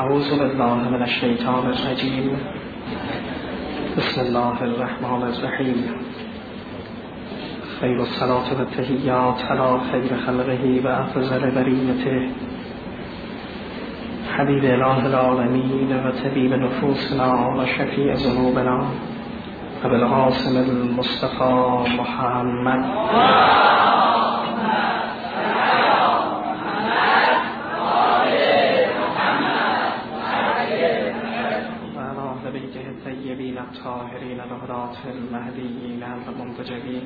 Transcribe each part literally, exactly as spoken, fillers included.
اعوذ بالله من الشیطان الرجیم. بسم الله الرحمن الرحیم. خیر الصلاة و التحیات علی خیر خلقه و افضل بریته حبیب اله العالمین و طبیب نفوسنا و شفیع ذنوبنا ابو القاسم المصطفى محمد. الطيبين الطاهرين الهداة المهديين المنتجبين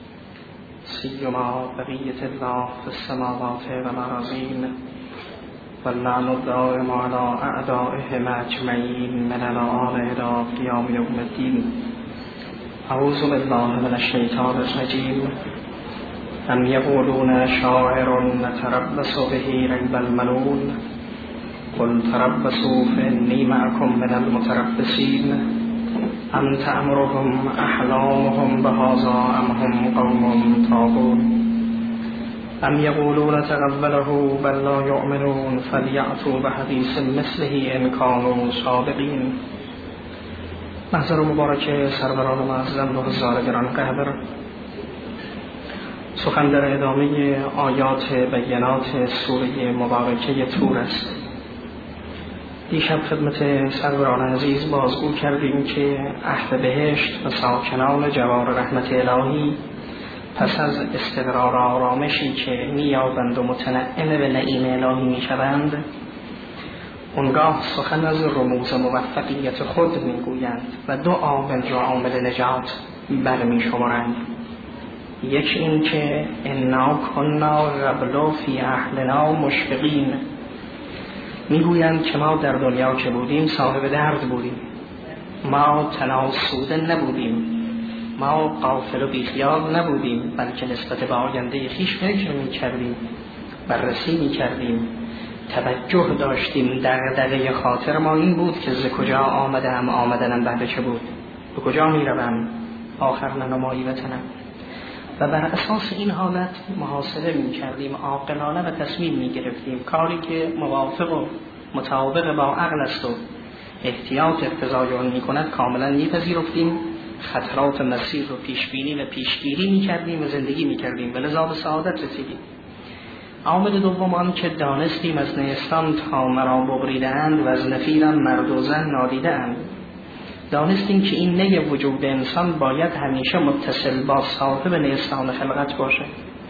سيما بقية الله في السماوات والأرضين واللعن الدائم على أعدائهم أجمعين من الآن إلى قيام يوم الدين. أعوذ بالله من الشيطان الرجيم. أم يقولون شاعر نتربص به ريب المنون قل تربصوا فإني معكم من المتربصين أم تأمرهم أحلامهم بهذا أم هم قوم طاغون أم يقولون تقبله بل لا يؤمنون فليأتوا بحديث مثله إن كانوا صادقين. محضر مبارک سروران معظم و بزرگان قدر، سخن در ادامه آیات بینات سوره مبارکه طور است. دیشب خدمت سروران عزیز بازگو کردیم که اهل بهشت و ساکنان جوار رحمت الهی پس از استقرار آرامشی که می‌یابند و متنعم به نعیم الهی می‌شوند، اونگاه سخن از رموز موفقیت خود میگویند و دو عامل را عامل نجات برمی‌شمارند. یک این که انا کنا قبل فی اهلنا مشفقین، میگویند که ما در دنیا که بودیم صاحب درد بودیم، ما تناسوده نبودیم، ما غافل و بیخیال نبودیم، بلکه نسبت به آینده خویش فکر میکردیم، بررسی میکردیم، توجه داشتیم. دغدغه خاطر ما این بود که ز کجا آمدم، آمدنم بعد چه بود، به کجا میروم، آخر ننمایی وطنم. و بر اساس این حالت محاسبه می کردیم عاقلانه و تصمیم می گرفتیم. کاری که موافق و مطابق با عقل است و احتیاط اقتضای آن می کند کاملا می پذیرفتیم. خطرات مسیر رو پیش بینی و پیشگیری می کردیم و زندگی می کردیم و لذا به سعادت رسیدیم. عامل دوم آن که دانستیم از نیستان تا مرا ببریدند و از نفیرم مرد و زن نادیدند. دانستیم که این نی وجود انسان باید همیشه متصل با صاحب نیستان خلقت باشه.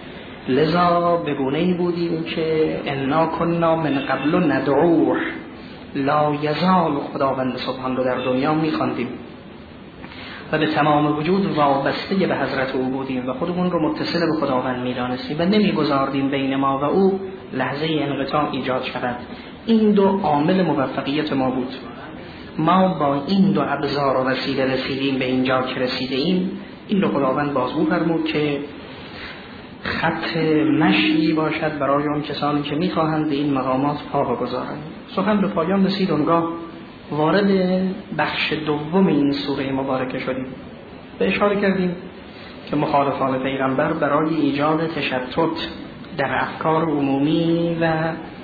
لذا به گونه‌ای بودیم که انا کنا من قبل ندعوه، لا یزال خداوند سبحان رو در دنیا می‌خواندیم و به تمام وجود وابسته به حضرت او بودیم و خودمون رو متصل به خداوند می‌دانستیم و نمی‌گذاردیم بین ما و او لحظه انقطاع ایجاد شود. این دو عامل موفقیت ما بود. ما با این دو ابزار و وسیله رسیدیم به اینجا که رسیده ایم. این رو خداوند بازگو فرمود که خط مشی باشد برای اون کسانی که میخواهند به این مقامات پا بگذارند. سخن به پایان رسید، اونگاه وارد بخش دوم این سوره مبارکه شدیم. به اشاره کردیم که مخالفان پیغمبر برای ایجاد تشتت در افکار عمومی و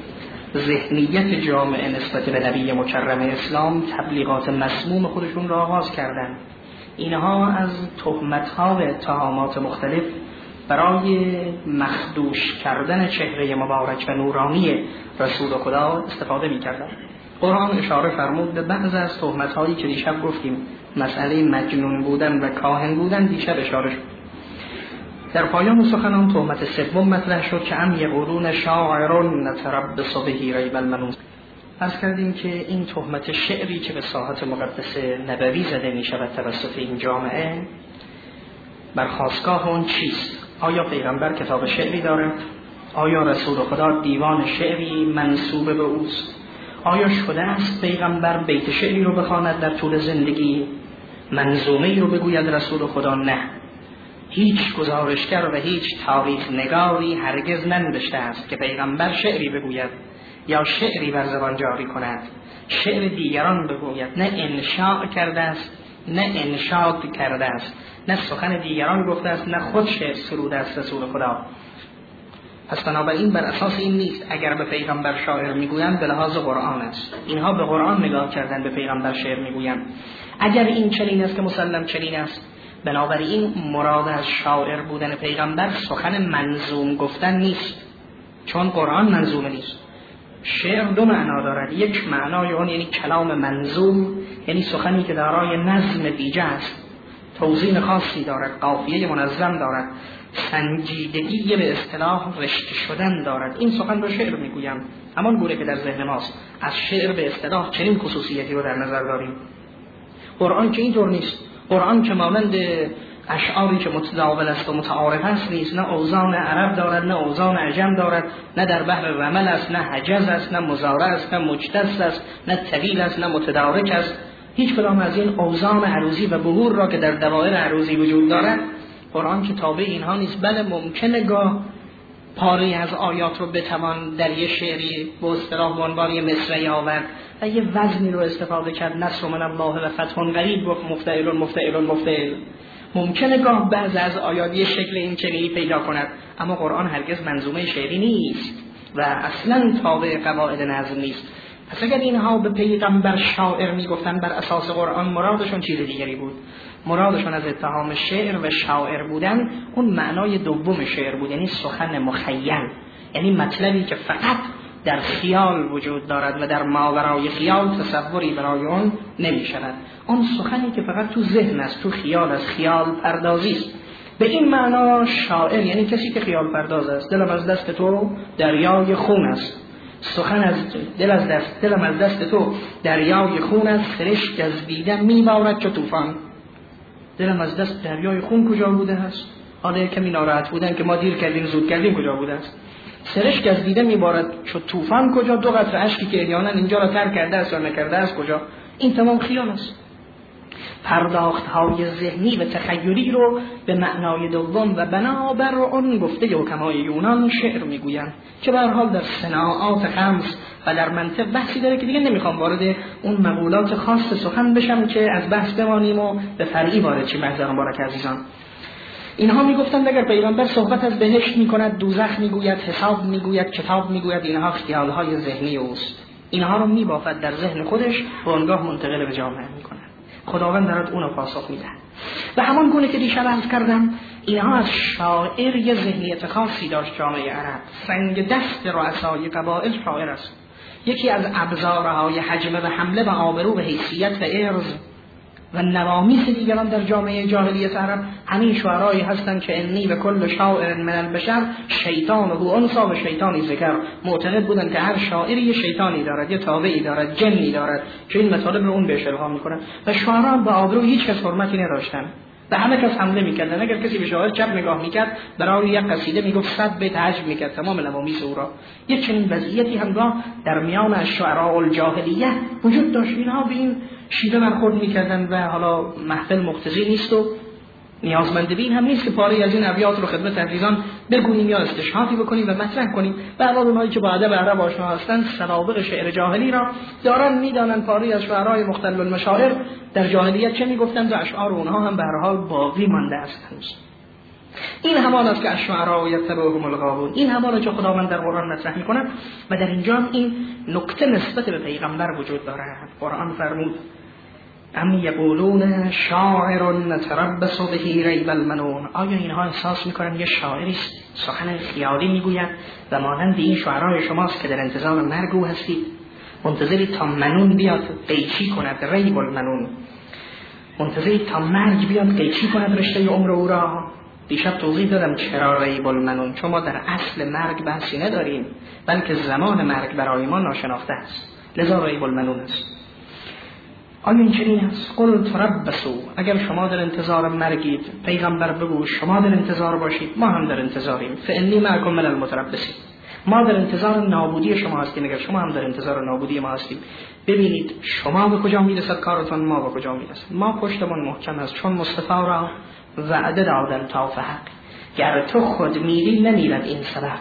ذهنیت جامعه نسبت به نبی مکرم اسلام تبلیغات مسموم خودشون را آغاز کردند. اینها از تهمت‌ها و اتهامات مختلف برای مخدوش کردن چهره مبارک و نورانی رسول خدا استفاده می‌کردند. قرآن اشاره فرمود به بعض از تهمت‌هایی که دیشب گفتیم، مسئله مجنون بودن و کاهن بودن دیشب اشاره شد. در پایان سخنان تهمت سوم مطرح شد که ام یقولون شاعر نتربص به ریب المنون. عرض کردیم که این تهمت شعری که به ساحت مقدس نبوی زده می شود توسط این جامعه، برخاستگاه اون چیست؟ آیا پیغمبر کتاب شعری دارد؟ آیا رسول خدا دیوان شعری منسوب به اوست؟ آیا شده است پیغمبر بیت شعری رو بخواند در طول زندگی؟ منظومه‌ای رو بگوید رسول خدا؟ نه. هیچ گزارشگر و هیچ تاریخ نگاری هرگز ننوشته است که پیغمبر شعری بگوید یا شعری بر زبان جاری کند، شعر دیگران بگوید. نه انشاء کرده است، نه انشاد کرده است، نه سخن دیگران گفته است، نه خود شعر سروده است رسول خدا. پس بنابراین بر اساس این نیست اگر به پیغمبر شاعر میگویند به لحاظ قرآن است. اینها به قرآن نگاه کردن، به پیغمبر شعر میگویند. اگر این چنین است که مسلم چنین است، بنابراین مراد از شاعر بودن پیغمبر سخن منظوم گفتن نیست، چون قرآن منظوم نیست. شعر دو معنا دارد. یک معنای اون یعنی کلام منظوم، یعنی سخنی که دارای نظم ویژه است، توزین خاصی دارد، قافیه منظم دارد، سنجیدگی به اصطلاح رشته شدن دارد. این سخن رو شعر میگویم. همان گونه که در ذهن ماست از شعر به اصطلاح چنین خصوصیتی رو در نظر داریم. قرآن که اینطور نیست. قرآن که مانند اشعاری که متداول است و متعارف است نیست، نه اوزان عرب دارد نه اوزان عجم دارد، نه در بحر رمل است، نه حجز است، نه مزارع است، نه مجتز است، نه طویل است، نه متدارک است. هیچ کدام از این اوزان عروضی و بهور را که در دوائر عروضی وجود دارد قرآن که تابع اینها نیست. بله ممکنه گاه پاره از آیات رو بتوان در یه شعری به اصطلاح به عنوان یه مصرعی آورد و یه وزنی رو استفاده کرد، نصر من الله و فتح قریب گفت مفتعل مفتعل مفتعل. ممکنه گاه بعض از آیات یه شکل این چنینی پیدا کند، اما قرآن هرگز منظومه شعری نیست و اصلا تابع قواعد نظم نیست. پس اگر اینها به پیغمبر شاعر میگفتن بر اساس قرآن، مرادشون چیز دیگری بود. مرادشون از اتهام شعر و شاعر بودن اون معنای دوم شعر بود، یعنی سخن مخیل، یعنی مطلبی که فقط در خیال وجود دارد و در ماورای خیال تصوری برای اون نمی شود. اون سخنی که فقط تو ذهن است، تو خیال است، خیال پردازی است. به این معنا شاعر یعنی کسی که خیال پرداز است. دلم از دست تو دریای خون است، سخن از دل از دست دلم از دست تو دریای خون است، سرشک از دیدن میبارد چو طوفان. دلم از دست دریای خون کجا بوده است؟ حالا کمی ناراحت بودن که ما دیر کردیم زود کردیم کجا بوده است؟ سرشک از دیده میبارد چو طوفان کجا؟ دو قطره اشکی که احیانا اینجا را تر کرده است یا نکرده است کجا؟ این تمام خیال است. پرداخت های ذهنی و تخیلی رو به معنای دوم و بنابر اون گفته حکمای یونان شعر میگویند که به هر حال در صناعات خمس و در منطق بحثی داره که دیگه نمیخوام وارد اون مقولات خاص سخن بشم که از بحث بمانیم و به فرعی وارد چی. محضران بارک عزیزان، اینها میگفتند اگر پیغمبر صحبت از بهشت میکند، دوزخ میگوید، حساب میگوید، کتاب میگوید، اینها خیالهای ذهنی اوست. اینها رو میبافد در ذهن خودش و آنگاه منتقل به جامعه میکنه. خداوند دارد اونو پاسخ میده. و همان گونه که دیشب عرض کردم، اینها از شاعر یه ذهنیت خاصی داشت. جامعه عرب سنگ دست رؤسای قبایل شاعر است. یکی از ابزارهای حجم و حمله و آبرو و حیثیت و عرض و نوامیس دیگران در جامعه جاهلیت عرب همین شعرایی هستند که انی و کل شاعر من البشر شیطان و انسا و شیطانی ذکر. معتقد بودند که هر شاعری یه شیطانی دارد، یه تابعی دارد، جنی دارد که این مطالب رو اون بهش الهام میکنن. و شعرا به آبرو هیچ کس حرمتی نداشتن، به همه کس حمله میکردن. اگر کسی به شاعر چپ نگاه میکرد، برای یک قصیده میگفت صد بیت حجم میکرد تمام نوامیس او را. یک چنین وضعیتی همگاه در میان الشعراء الجاهلیه وجود داشت. اینها به این شیوه برخورد میکردن و حالا محفل مقتضی نیست و نیازمند به این هم نیست که پاره از این ابیات رو خدمت عزیزان بگوییم یا استشهادی بکنیم و مطرح کنیم. به علاوه اونایی که با ادب عرب آشنا هستند سوابق شعر جاهلی را دارن، میدانن پاره از شعرهای مختل المشاعر در جاهلیت چه میگفتند و اشعار اونها هم به هر حال باقی مانده است. این همان است که الشعراء یتبعهم الغاوون. این همان است که خداوند در قرآن مطرح می‌کند و در اینجا این نکته نسبت به پیغمبر وجود دارد. قرآن فرمود ام یقولون شاعر نتربص به ریب المنون. آیا اینها احساس میکنن یه شاعری است سخن خیالی میگوید و مانند این شعرای شماست که در انتظار مرگ او هستید، منتظری تا منون بیاد قیچی کند، ریب المنون، منتظری تا مرگ بیاد قیچی کند رشته عمر او را. دیشب توضیح دادم چرا ریب المنون، چون ما در اصل مرگ بحثی نداریم بلکه زمان مرگ برای ما ناشناخته است، لذا ریب المنون است. آیا این چنین است؟ قل تربصوا، اگر شما در انتظار مرگید پیغمبر بگو شما در انتظار باشید، ما هم در انتظاریم. فانی معکم من المتربصین، ما در انتظار نابودی شما هستیم اگر شما هم در انتظار نابودی ما هستیم. ببینید شما به کجا میرسد کارتون، ما به کجا میرسد. ما پشتمون محکم است چون مصطفی را وعده دادن تا فحق، گر تو خود میری نمیرد این سبق.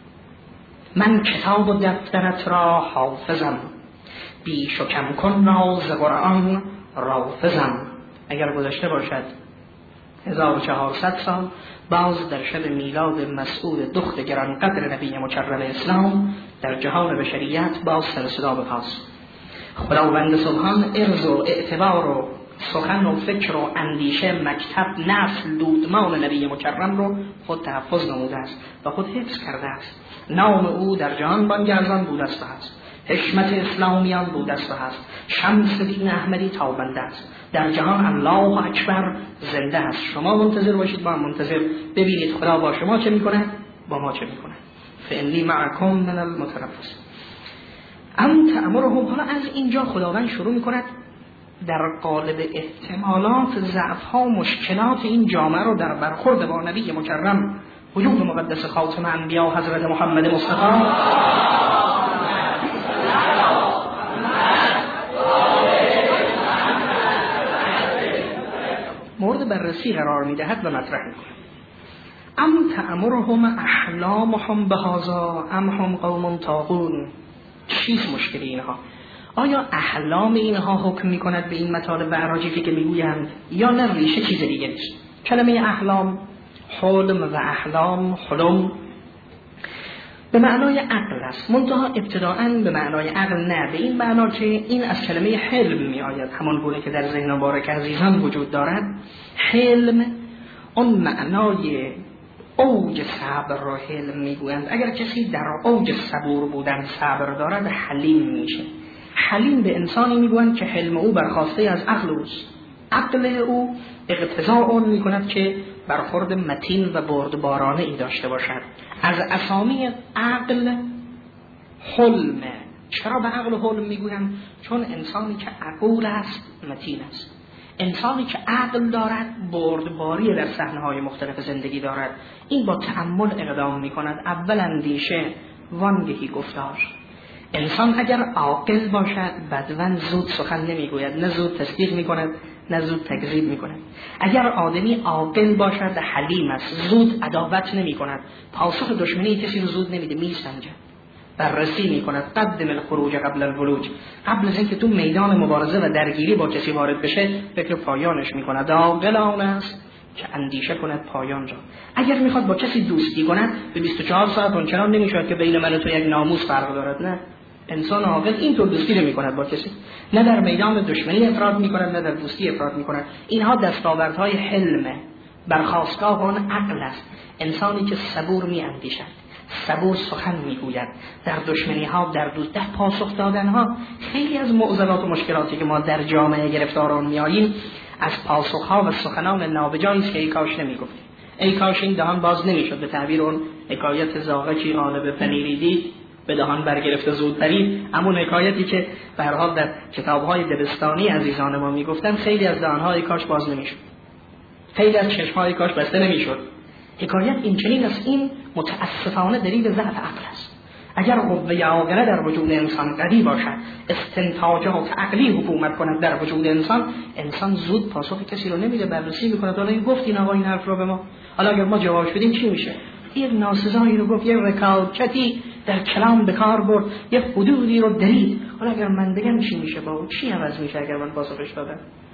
من کتاب و دفترت را حافظم، بیش و کم کن راز قرآن رافضم. اگر گذشته باشد هزار و چهارصد سال باز در شب میلاد مسعود دخت گرانقدر نبی مکرم اسلام در جهان بشریت باز سر صدا بپاس. خداوند سبحان ارز و اعتبار و سخن و فکر و اندیشه مکتب نسل دودمان نبی مکرم رو خود تحفظ نموده است و خود حفظ کرده است. نام او در جهان بانگردان بوده است و هست، حشمت اسلامیان بوده است و هست، شمس دین احمدی تابنده است در جهان. الله اکبر زنده است. شما منتظر باشید، ما منتظر ببینید خدا با شما چه میکنه، با ما چه میکنه. فانی معکم من المتربص ام تأمرهم. حالا از اینجا خداوند شروع میکند در قالب احتمالات، ضعف‌ها، مشکلات این جامعه رو در برخورد با نبی مکرم وجود مقدس خاتم انبیا حضرت محمد مصطفی مورد بررسی قرار میدهد و مطرح میکنه. ام تأمرهم احلامهم بهذا ام هم قوم طاغون. چیست مشکل اینها؟ آیا احلام اینها حکم میکند به این مطالب اراجیفی که میگویند، یا نه ریشه چیز دیگه نیست؟ کلمه احلام، حلم و احلام، حلم به معنای عقل است، منتها ابتداءً به معنای عقل نه، به این معنا که این از کلمه حلم می آید، همان گونه که در ذهن مبارک عزیزان وجود دارد. حلم اون معنای اوج صبر را حلم میگویند. اگر کسی در اوج صبور بودن صبر دارد حلیم میشه. حلیم به انسانی میگویند که حلم او برخواسته از عقل اوست، عقل او اقتضاء اون میکند که برخورد متین و بردبارانه ای داشته باشد. از اسامی عقل حلم. چرا به عقل حلم میگویم؟ چون انسانی که عقول است متین است، انسانی که عقل دارد بردباری در صحنه‌های مختلف زندگی دارد. این با تأمل اقدام میکند، اول اندیشه وانگهی گفتار. انسان اگر عاقل باشد بدون زود سخن نمیگوید، نه زود تصدیق میکند نه زود تکذیب میکند. اگر آدمی عاقل باشد حلیم است، زود عداوت نمیکند، پاسخ دشمنی کسی رو زود نمیده، میسنجد، بررسی میکند. قدم الخروج قبل الولوج. قبل از اینکه تو میدان مبارزه و درگیری با کسی وارد بشه فکر پایانش میکند. عاقل آن است که اندیشه کند پایان را. اگر میخواد با کسی دوستی کند به بیست و چهار ساعت اونچنان نمیشود که بین من و تو یک ناموس فرق دارد، نه. انسان عاقل اینطور دوستی نمی‌کند با کسی، نه در میدان دشمنی افراد می‌کند نه در دوستی افراد می‌کند. اینها دستاوردهای حلمه، برخاستگاه آن عقل است. انسانی که صبور می‌اندیشد، صبور سخن می‌گوید، در دشمنی‌ها، در دوست در پاسخ دادن‌ها. خیلی از معضلات و مشکلاتی که ما در جامعه گرفتار آن می‌آییم از پاسخ‌ها و سخنان نابجایی است که ای کاش نمی‌گفتیم، ای کاش این دهان باز نمی‌شد. به تعبیر اون حکایت زاغکی غالب پنیری دید به دهان برگرفته زود پرید. همون حکایتی که به هر حال در کتاب‌های دبستانی عزیزان ما میگفتن، خیلی از دهان‌های کاش باز نمیشد، خیلی از چشم‌های کاش بسته نمیشد. حکایت این چنین است. این متاسفانه دلیل ضعف عقل است. اگر قوه عاقله در وجود انسان قوی باشد، استنتاجات عقلی حکومت کند در وجود انسان، انسان زود پاسخ کسی رو نمیده، بررسی میکنه. حالا این گفت این آقا این حرف رو به ما، حالا اگر ما جوابش بدیم چی میشه؟ یک ناسزایی رو گفت، یک رکاکتی در کلام به کار برد، یک حدودی رو درید. حالا اگر من بگم چی میشه؟ با چی عوض میشه اگر من پاسخش دادم؟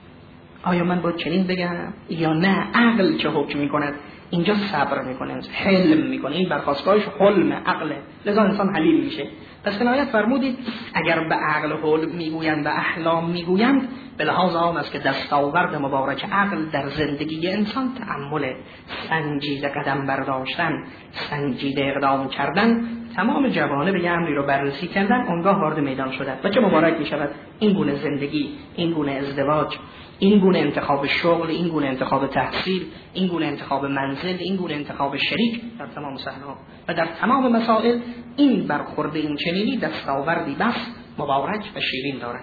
آیا من با چنین بگم یا نه؟ عقل چه حکم میکند؟ اینجا صبر میکنه، حلم میکنه. این برخاستگاهش حلم عقله، لذا انسان حلیم میشه. پس کنایت فرمودید اگر به عقل حلم میگویند و احلام میگویند، به لحاظ آن است که دستاورد مبارک عقل در زندگی انسان تأمل، سنجیده قدم برداشتن، سنجیده اقدام کردن، تمام جوانب یه امری رو بررسی کردن، اونگاه وارد میدان شدن. و چه مبارک میشود این گونه زندگی، این گونه ازدواج، این گونه انتخاب شغل، این گونه انتخاب تحصیل، این گونه انتخاب منزل، این گونه انتخاب شریک در تمام صحنه‌ها و در تمام مسائل. این برخورد این چنینی دستاوردی بس مبارک و شیرین دارد.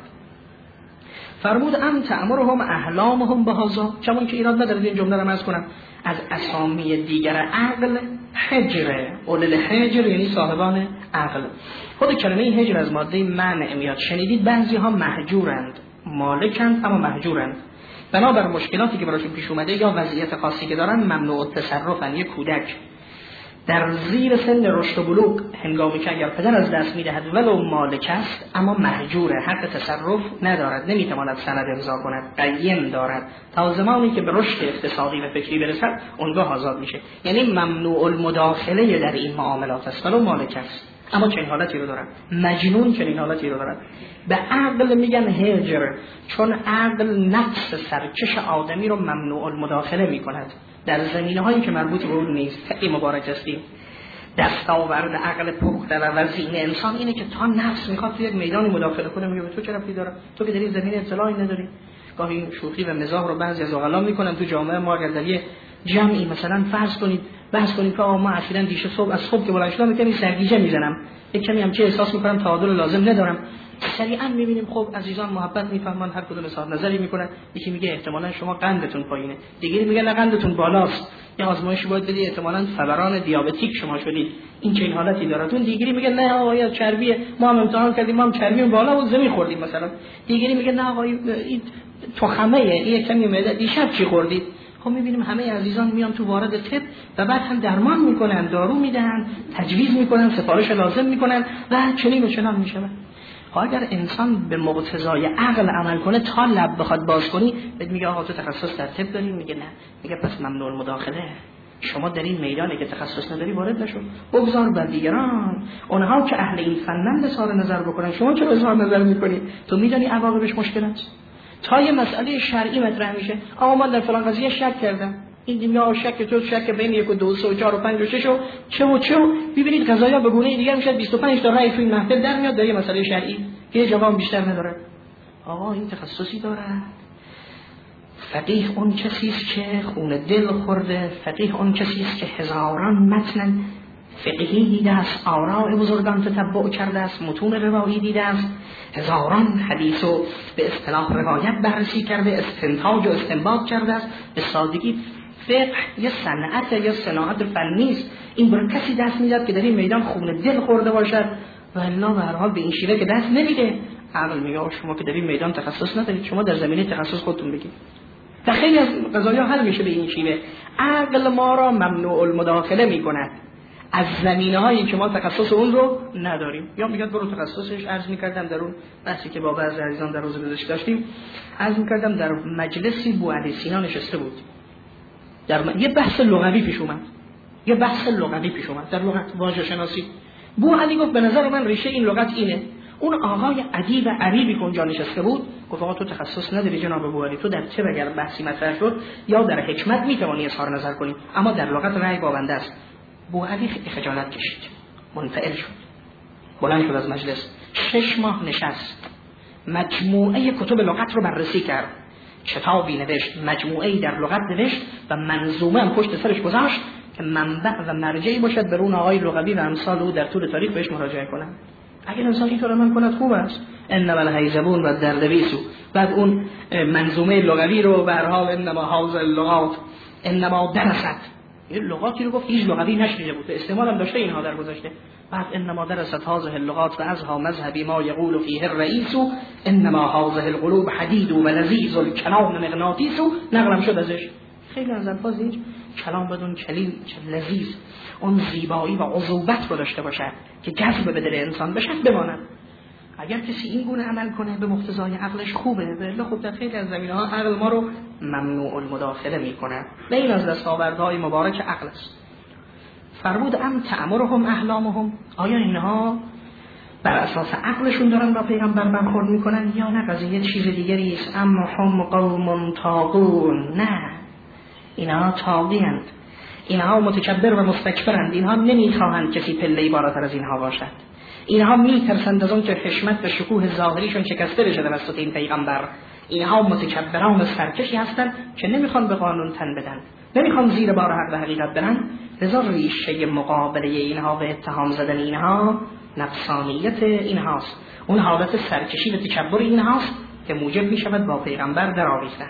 فرمود ام تأمرهم احلامهم بهذا، چون که ایراد نداره این جمله رو عرض کنم. از اسامی دیگر عقل حجر، اول الحجر یعنی صاحبان عقل. خود کلمه هجر از ماده منع میاد. شنیدید بعضی ها مهجورند، مالکند اما مهجورند، بنابر مشکلاتی که براشون پیش اومده یا وضعیت خاصی که دارن ممنوع التصرفن. یک کودک در زیر سن رشد و بلوغ هنگامی که اگر پدر از دست میدهد ولو مالک است اما مهجوره، حق تصرف ندارد، نمیتواند سند امضا کند، قیم دارد تا زمانی که به رشد اقتصادی و فکری برسد اونگاه آزاد میشه. یعنی ممنوع المداخله در این معاملات است ولو مالک است، اما چنین حالتی رو دارد. مجنون چنین حالتی رو دارد. به عقل میگن هجر، چون عقل نفس سرکش آدمی رو ممنوع المداخله میکند در زمینه‌هایی که مربوط به اون نیست. خیلی مبارک هستیم. دستاورد عقل پخته و وزین انسان اینه که تا نفس میخواد تو یک میدانی مداخله کنه میگه تو چه ربطی داره؟ تو که در این زمین اطلاعی نداری. گاهی شوخی و مزاح رو بعضی از عقلا میکنن تو جامعه ما. اگر در یه جمعی مثلا فرض کنید بحث کنید که ما اصلا دیشب صبح از صبح که بلند شدم میگم سرگیجه میزنم، یک کمی هم چه احساس میکنم تعادل لازم ندارم، سریعا میبینیم خب عزیزان محبت میفهمن، هر کدوم اظهار نظری میکنن. یکی میگه احتمالاً شما قندتون پایینه، دیگری میگه نه قندتون بالاست، یا آزمایش باید بدی احتمالاً فوران دیابتیک شما شدید، این چه این حالتی داره. اون دیگری میگه نه آقا چربی، ما هم امتحان کردیم ما هم چربی بالا و زمین خوردیم مثلا. دیگری میگه نه آقا این تخمه این کمی معده دیشب چی خوردید. خب میبینیم همه عزیزان میان تو وارد طب و بعد هم درمان میکنن، دارو میدن، تجویز میکنن، سفارش لازم میکنن و چنین و چنان میشود. اگر انسان به مقتضای عقل عمل کنه تا لب بخواد باز کنی بهت میگه آقا تو تخصص در طب داری؟ میگه نه. میگه پس ممنوع المداخله، شما در این میدانی که تخصص نداری وارد نشو، بگذار بر دیگران، اونها که اهل این فنن اظهار نظر بکنن، شما چرا اظهار نظر میکنی؟ تو میدانی عواقبش مشکل است. تا یه مسئله شرعی مطرح میشه، آقا من در فلان قضیه شک کردم، این دنیا شک تو شک بین یک و دو و چهار و پنج و شش و چه و چه، ببینید قضایا به گونه دیگه میشه بیست و پنج تا رأی تو این محفل در میاد در یه مسئله شرعی که یه جواب بیشتر نداره. آقا این تخصصی داره. فقیه اون کسی است که خون دل خورده، فقیه اون کسی است که هزاران متن فقهی دیده است، آراء بزرگان تتبع کرده است، متون روایی دیده است، هزاران حدیث و به اصطلاح روایت بررسی کرده، استنتاج و استنباط کرده است. به سادگی فقه یه صنعت یا صناعت فنی است، این برای کسی دست میداد که در این میدان خون دل خورده باشد و الا به هر حال به این شیوه که دست نمیده. عقل میگه شما که در این میدان تخصص ندارید، شما در زمینه تخصص خودتون بگید. و خیلی از قضایا حل میشه به این شیوه. عقل ما را ممنوع المداخله میکند از زمینه‌هایی که ما تخصص اون رو نداریم. یا میگه برو تخصصش. عرض می‌کردم در اون بحثی که با بعضی عزیزان در روز گذشته داشتیم، عرض می‌کردم در مجلسی بوعلی سینا نشسته بود، در م... یه بحث لغوی پیش اومد، یه بحث لغوی پیش اومد در لغت واژه شناسی. بوعلی گفت به نظر من ریشه این لغت اینه. اون آقای ادیب عریبی که اونجا نشسته بود گفت آقا تو تخصص نداری جناب بوعلی، تو در چه اگر بحثی مطرح شد یا در حکمت میتوانی اظهار نظر کنی، اما در لغت رأی بابنده است. بوعلی خجالت کشید، منفعل شد، بلند شد از مجلس، شش ماه نشست، مجموعه کتب لغت رو بررسی کرد، کتابی نوشت، مجموعه‌ای در لغت نوشت و منظومه هم پشت سرش گذاشت که منبع و مرجعی باشد بر اون آقای لغوی و امثال او در طول تاریخ بهش مراجعه کنن. اگر انسان اینطور عمل کند خوب است. انما الهیزبون و دردویسو، بعد اون منظومه لغوی رو به هر حال انما حاضر اللغات انما درست، یه لغاتی رو گفت هیچ لغوی نشنیده بود، استعمال هم داشته اینها در گذشته. بعد انما درست هذه اللغات و ازها مذهبی ما یقول فیه الرئیس انما هذه القلوب حدید و لذیذ الکلام مغناطیس، نقلم شد ازش. خیلی از الفاظ این کلام بدون کلیم لذیذ، اون زیبایی و عذوبت رو داشته باشد که جذب به دل انسان بشه بماند. اگر کسی این گونه عمل کنه به مقتضای عقلش خوبه، ولی خب در خیلی از زمینه‌ها عقل ما رو ممنوع المداخله میکنه. و این از دستاوردهای مبارک عقل است. فرمود ام تأمرهم احلامهم، آیا اینها بر اساس عقلشون دارن با پیغمبر برخورد میکنن یا نه قضیه چیز دیگری است؟ ام هم قوم طاغون، نه اینها طاغیند، اینها متکبر و مستکبرند، اینها نمیخواهند کسی پله‌ای بالاتر از اینها باشد، اینها میترسند از اون که حشمت و شکوه ظاهریشون شکسته بشه توسط این پیغمبر. اینها متکبران و سرکشی هستند که نمیخوان به قانون تن بدن، نمیخوان زیر بار حق و حقیقت برن. لذا ریشه مقابله اینها و اتهام زدن اینها نفسانیت اینهاست، اون حالت سرکشی و تکبر اینهاست که موجب میشود با پیغمبر در آویختن.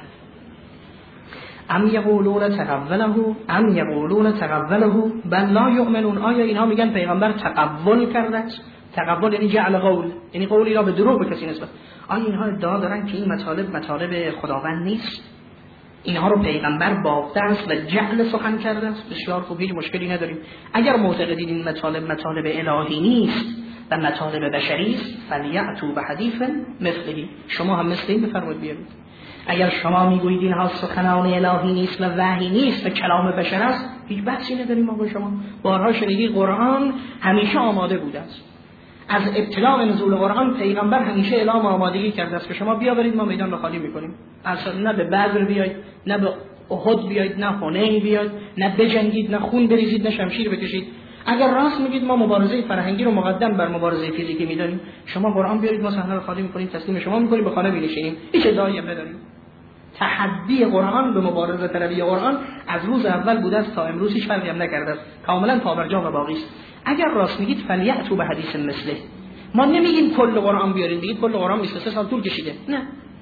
ام یقولون تقوله ام یقولون تقوله بل لا یؤمنون، آیا اینها میگن پیغمبر تقول کرده است؟ تقول یعنی جعل قول، یعنی قولی را به دروغ به کسی نسبت. آیا اینها ادعا دارن که این مطالب مطالب خداوند نیست؟ اینها رو پیغمبر بافته است و جعل سخن کرده است. بسیار خوب، هیچ مشکلی نداریم. اگر معتقدین این مطالب مطالب الهی نیست و مطالب بشری است، فلیأتوا بحدیث مثله، شما هم مثل این بفرمایید بیارید. اگر شما میگویید اینها سخنان الهی نیست و وحی نیست و کلام بشر است، هیچ بحثی نداریم ما با شما. بارها شنیدید قرآن همیشه آماده بوده است. از ابتداء نزول قرآن پیغمبر همیشه اعلام آمادگی کرده است که شما بیاورید ما میدان رو خالی میکنیم. اصلا نه به بدر بیاید، نه به احد بیاید، نه حنین بیاید، نه بجنگید، نه خون بریزید، نه شمشیر بکشید. اگر راست میگید ما مبارزه فرهنگی رو مقدم بر مبارزه فیزیکی میدانیم، شما قرآن بیارید ما صحنه رو خالی میکنیم، تسلیم شما میکنیم، به خانه بنشینیم، هیچ ادعایی هم نداریم. تحدی قرآن به مبارزه طلبی قرآن از روز اول بوده است تا امروز هیچ فرقی هم نکرده است، کاملا پابرجا و باقی است. اگر راست میگید فلیأتوا بحدیث مثله، ما نمیگیم کل قرآن بیارید، میگید کل قرآن بیست و سه سال طول کشیده، نه،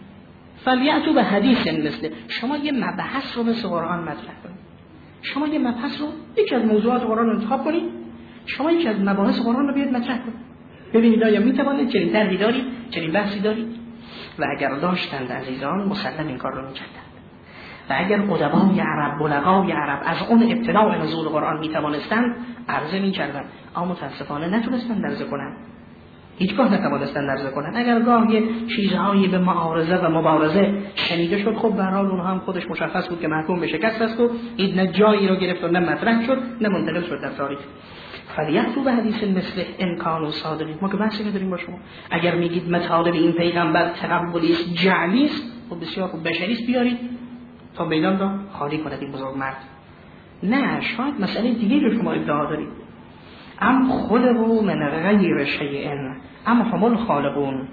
فلیأتوا بحدیث مثله. شما یه مبحث رو مثل قرآن مطرح کنید، شما یه مبحث رو، یکی از موضوعات قرآن رو انتخاب کنید، شما یکی از مباحث قرآن رو بیاد مطرح کنید، ببینید آیا میتوانید چنین طرحی دارید، چنین بحثی دارید. و اگر داشتند عزیزان مسلم این کار رو میکردند. و اگر ادبای عرب، بلغای عرب از اون ابتداء نزول قرآن میتوانستند عرضه میکردند، اما متاسفانه نتونستند عرضه کنند، هیچگاه نتوانستند عرضه کنند. اگر گاه یه چیزهایی به معارضه و مبارزه شنیده شد، خب به هر حال اونها هم خودش مشخص بود که محکوم به شکست است و این نه جایی رو گرفت و نه مطرح شد نه منتقل شد در تاریخ. فلیأتوا بحدیث مثله ان کانوا صادقین. ما که بحثی نداریم با شما. اگر میگید مطالب این پیغمبر تقبلی است، جعلی است، خب بسیار خوب، بشری است، بیارید تا میدان را خالی کند این بزرگ مرد. نه، شاید مسئله دیگه رو شما ادعا دارید. ام خلقوا من غیر شیء ام هم الخالقون.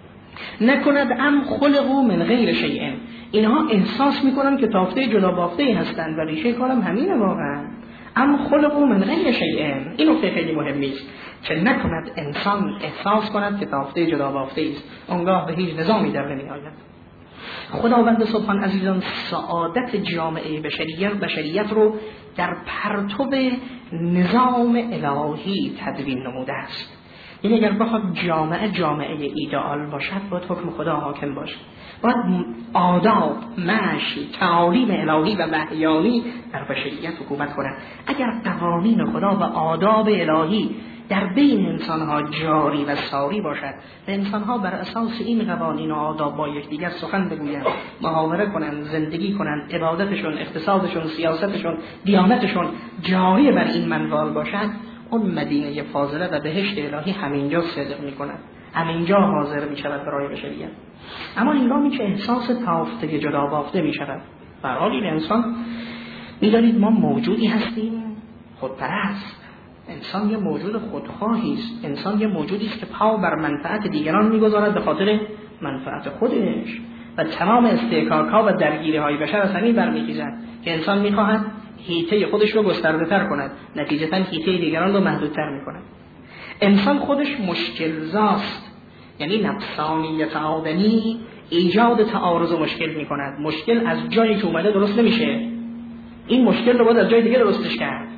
نکند ام خلقوا من غیر شیء، اینها احساس میکنن که تافته جدا بافته هستند و ریشه کارم همینه واقعا. ام خلقوا من غیر شیء، این نکته خیلی مهمی است که نکند انسان احساس کند که تافته جدا بافته است، اونگاه به هیچ نظامی در نمیآید. خداوند سبحان عزیزان سعادت جامعه بشریت بشریت رو در پرتو نظام الهی تدوین نموده است. یعنی اگر بخواد جامعه جامعه ایدئال باشد، باید حکم خدا حاکم باشد، باید آداب، مشی، تعالیم الهی و وحیانی در بشریت حکومت کند. اگر قوانین خدا و آداب الهی در بین انسانها جاری و ساری باشد و انسانها بر اساس این قوانین و آداب با یکدیگر سخن بگویند، محاوره کنند، زندگی کنند، عبادتشون، اقتصادشون، سیاستشون، دیانتشون جاری بر این منوال باشد، اون مدینه فاضله و بهشت الهی همینجا صدق میکند، همینجا حاضر میشود برای بشریت. اما هنگامی که احساس تافته جدا بافته میشود، برای این انسان میدانید ما موجودی هستیم خودپرست. انسان یه موجود خودخواهی است، انسان یه موجودی است که پا بر منفعت دیگران میگذارد به خاطر منفعت خودش و تمام استحقاق‌ها و درگیری‌های بشر از همین برمیخیزد که انسان میخواهد حیطه خودش رو گسترده‌تر کند، نتیجتاً حیطه دیگران رو محدودتر میکند. انسان خودش مشکل‌زاست، یعنی نفسانیت آدمی ایجاد تعارض و مشکل میکند. مشکل از جایی که اومده درست نمیشه، این مشکل رو باید از جای دیگه درستش کرد.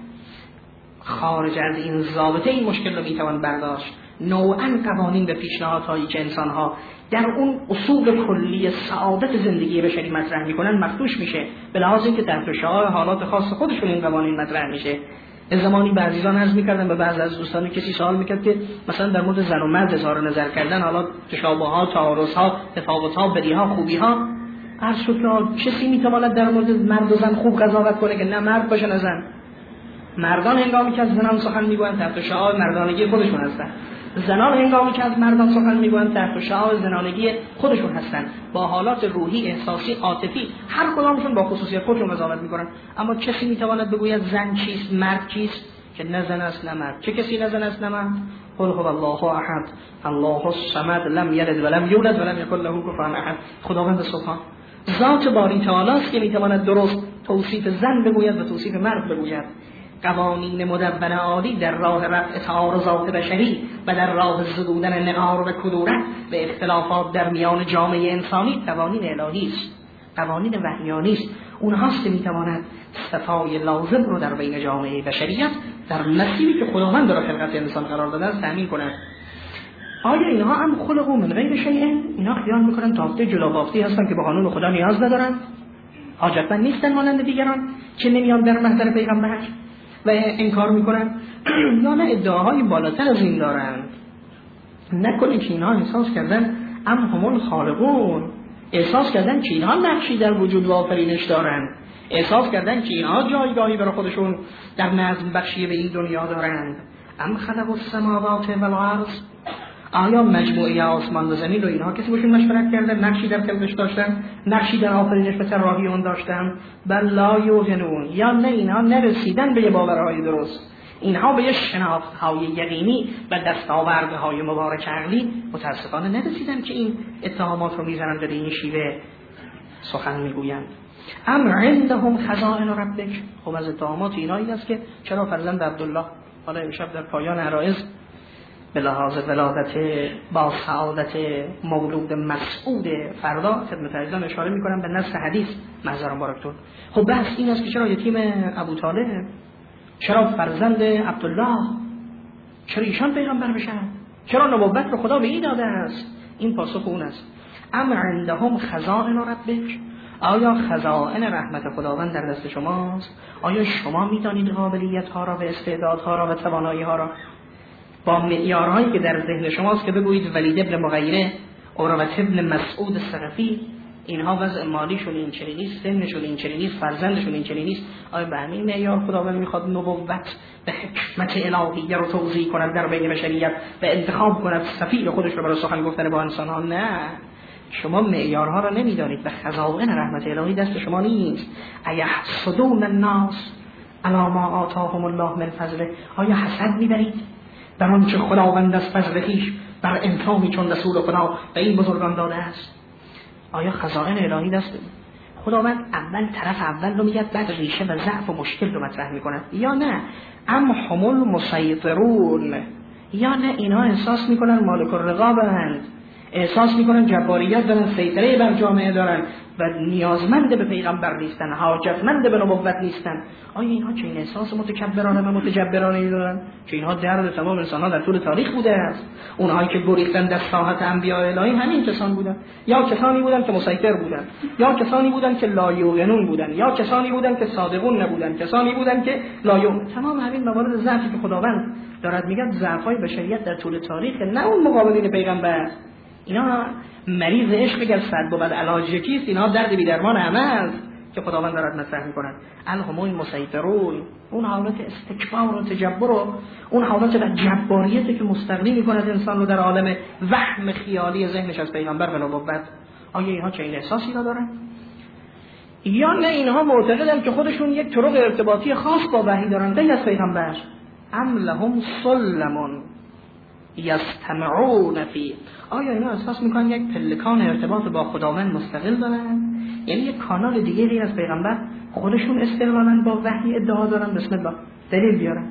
خارج از این ضابطه این مشکل رو میتوان برداشت. نوعاً قوانین و پیشنهادهایی که انسان‌ها در اون اصول کلی سعادت زندگی بشری مطرح میکنن مخدوش میشه، به لحاظ اینکه تحت شعار حالات خاص خودشون این قوانین مطرح میشه. زمانی به عزیزان عرض میکردن، به بعض از دوستان کسی سوال میکرد که مثلا در مورد زن و مرد اظهار نظر کردن، حالا تشابهات، تعارضها، تفاوت‌ها، بدیها، خوبی‌ها، عرض شد که کسی میتواند در مورد مرد و زن خوب قضاوت کنه که نه مرد باشه نه زن. مردان هنگامی که از زنان سخن میگویند تحت شعار مردانگی خودشون هستند، زنان هنگامی که از مردان سخن میگویند تحت شعار زنانگی خودشون هستند، با حالات روحی، احساسی، عاطفی هر کدامشون با خصوصیت خودشون قضاوت میکنن. اما کسی میتواند بگوید زن چیست، مرد چیست، که نه زن است نه مرد. چه کسی نه زن است نه مرد؟ قل هو الله احد الله الصمد لم یلد ولم یولد ولم یکن له کفوا احد. خداوند سبحان ذات باری تعالی است که میتواند درست توصیف زن بگوید و توصیف مرد بگوید. قوانین مدون عالی در راه رفع تعارضات بشری و در راه زدودن نقار و کدورت و اختلافات در میان جامعه انسانی قوانین الهی است، قوانین وحیانی است. اونهاست که میتواند صفای لازم رو در بین جامعه بشریت در مسیری که خداوند در خلقت انسان قرار داده است تامین کند. آیا اینها هم خلقوا من غیر شیء؟ اینا خیال میکنن تافته جدا بافته هستن که به قانون خدا نیاز ندارن؟ حاجتمند نیستن مانند دیگران که نمیان در محضر پیغمبر و انکار میکنن؟ یا نه ادعاهای بالاتر از این دارن؟ نکنه که اینها احساس کردن ام هم الخالقون، احساس کردن که اینها نقشی در وجود و آفرینش دارن، احساس کردن که اینها جایگاهی برای خودشون در نظم بخشی به این دنیا دارند. ام خلق السماوات والارض، آیا مجموعه آسمان و زمین رو اینها کسی باشون مشورت کرده، نقشی در کلبش داشتن، نقشی در آفرینش به طراحی اون داشتن؟ بل لا یوقنون، یا نه اینها نرسیدن به باورهای درست، اینها به شناخت‌های یقینی و دستاوردهای مبارک عقلی متاسفانه نرسیدن که این اتهامات رو میزنن به این شیوه سخن میگویند. ام عندهم خزائن ربک، خب از اتهامات اینایی است که چرا فرزند عبدالله حالا امشب در پایان عرایض به لحاظ ولادت با سعادت مولود مسعود فردا خدمت عزیزان اشاره میکنم به نص حدیث معذرم بارکتون. خب بس این است که چرا یتیم ابو طالب، چرا فرزند عبدالله، چرا ایشان پیغمبر بشن؟ چرا نبوت رو خدا به این داده است؟ این پاسخ اون است. ام عندهم خزائن ربک، آیا خزائن رحمت خداوند در دست شماست؟ آیا شما میدانید قابلیت ها را و استعداد ها را و توانایی ها را با معیارهایی که در ذهن شماست که بگویید ولید ابن مغیره، عروة ابن مسعود الثقفی اینها وضع مالیشون این چنین نیست، سنشون این چنین نیست، فرزندشون این چنین نیست، آیا به همین معیار خداوند میخواد نبوت به حکمت الهیه رو توزیع کند در بین بشریت و انتخاب کند سفیر خودش رو برای سخن گفتن با انسان ها؟ نه، شما معیارها را نمیدانید و خزائن رحمت الهی دست شما نیست. ایحسدون الناس علی ما آتاهم الله من فضله، آیا حسد میبرید در آنچه خداوند از فضل خویش بر انسانی چون رسول خدا به این بزرگان داده است؟ آیا خزائن الهی دست خداوند اول طرف اول رو میگه، بعد ریشه و ضعف و مشکل رو مطرح میکنه؟ یا نه ام هم المسیطرون، یا نه اینا احساس میکنن مالک الرقابند، احساس میکنن جباریت دارن، سیطره بر جامعه دارن و نیازمند به پیغمبر نیستن، حاجتمند به نبوت نیستن؟ آیا اینها چه این احساس متکبرانه و متجبرانه دارن که اینها درد تمام انسان‌ها در طول تاریخ بوده است؟ اونهایی که گریختن در ساحت انبیاء الهی همین کسان بودن، یا کسانی بودن که مسیطر بودن، یا کسانی بودن که لا یوقنون بودن، یا کسانی بودن که صادقون نبودن، کسانی بودن که لا یوقنون. تمام همین موارد ضعفی که خداوند دارد میگه ضعف‌های بشریت در طول تاریخ، نه اون مقابلین پیغمبر. اینا مریض عشق اگر صد بود علاج کیست؟ اینا درد بی درمان همه است که خداوند دارد مطرح می‌کند. الهم المسیطرون، اون حالت استکبار و تجبر و اون حالت در جباریتی که مستغنی می‌کند انسان رو در عالم وهم خیالی ذهنش از پیغمبر و نبوت. آیا اینها چه این احساسی را دارن؟ یا نه اینها معتقدن که خودشون یک طرق ارتباطی خاص با وحی دارن غیر از پیغمبر؟ ام لهم سلم یستمعون فی، آیا اینا احساس میکنن یک پلکان ارتباط با خداوند مستقل دارن؟ یعنی یک کانال دیگه غیر از پیغمبر خودشون استقلالا با وحی ادعا دارن؟ بسم الله دلیل بیارن.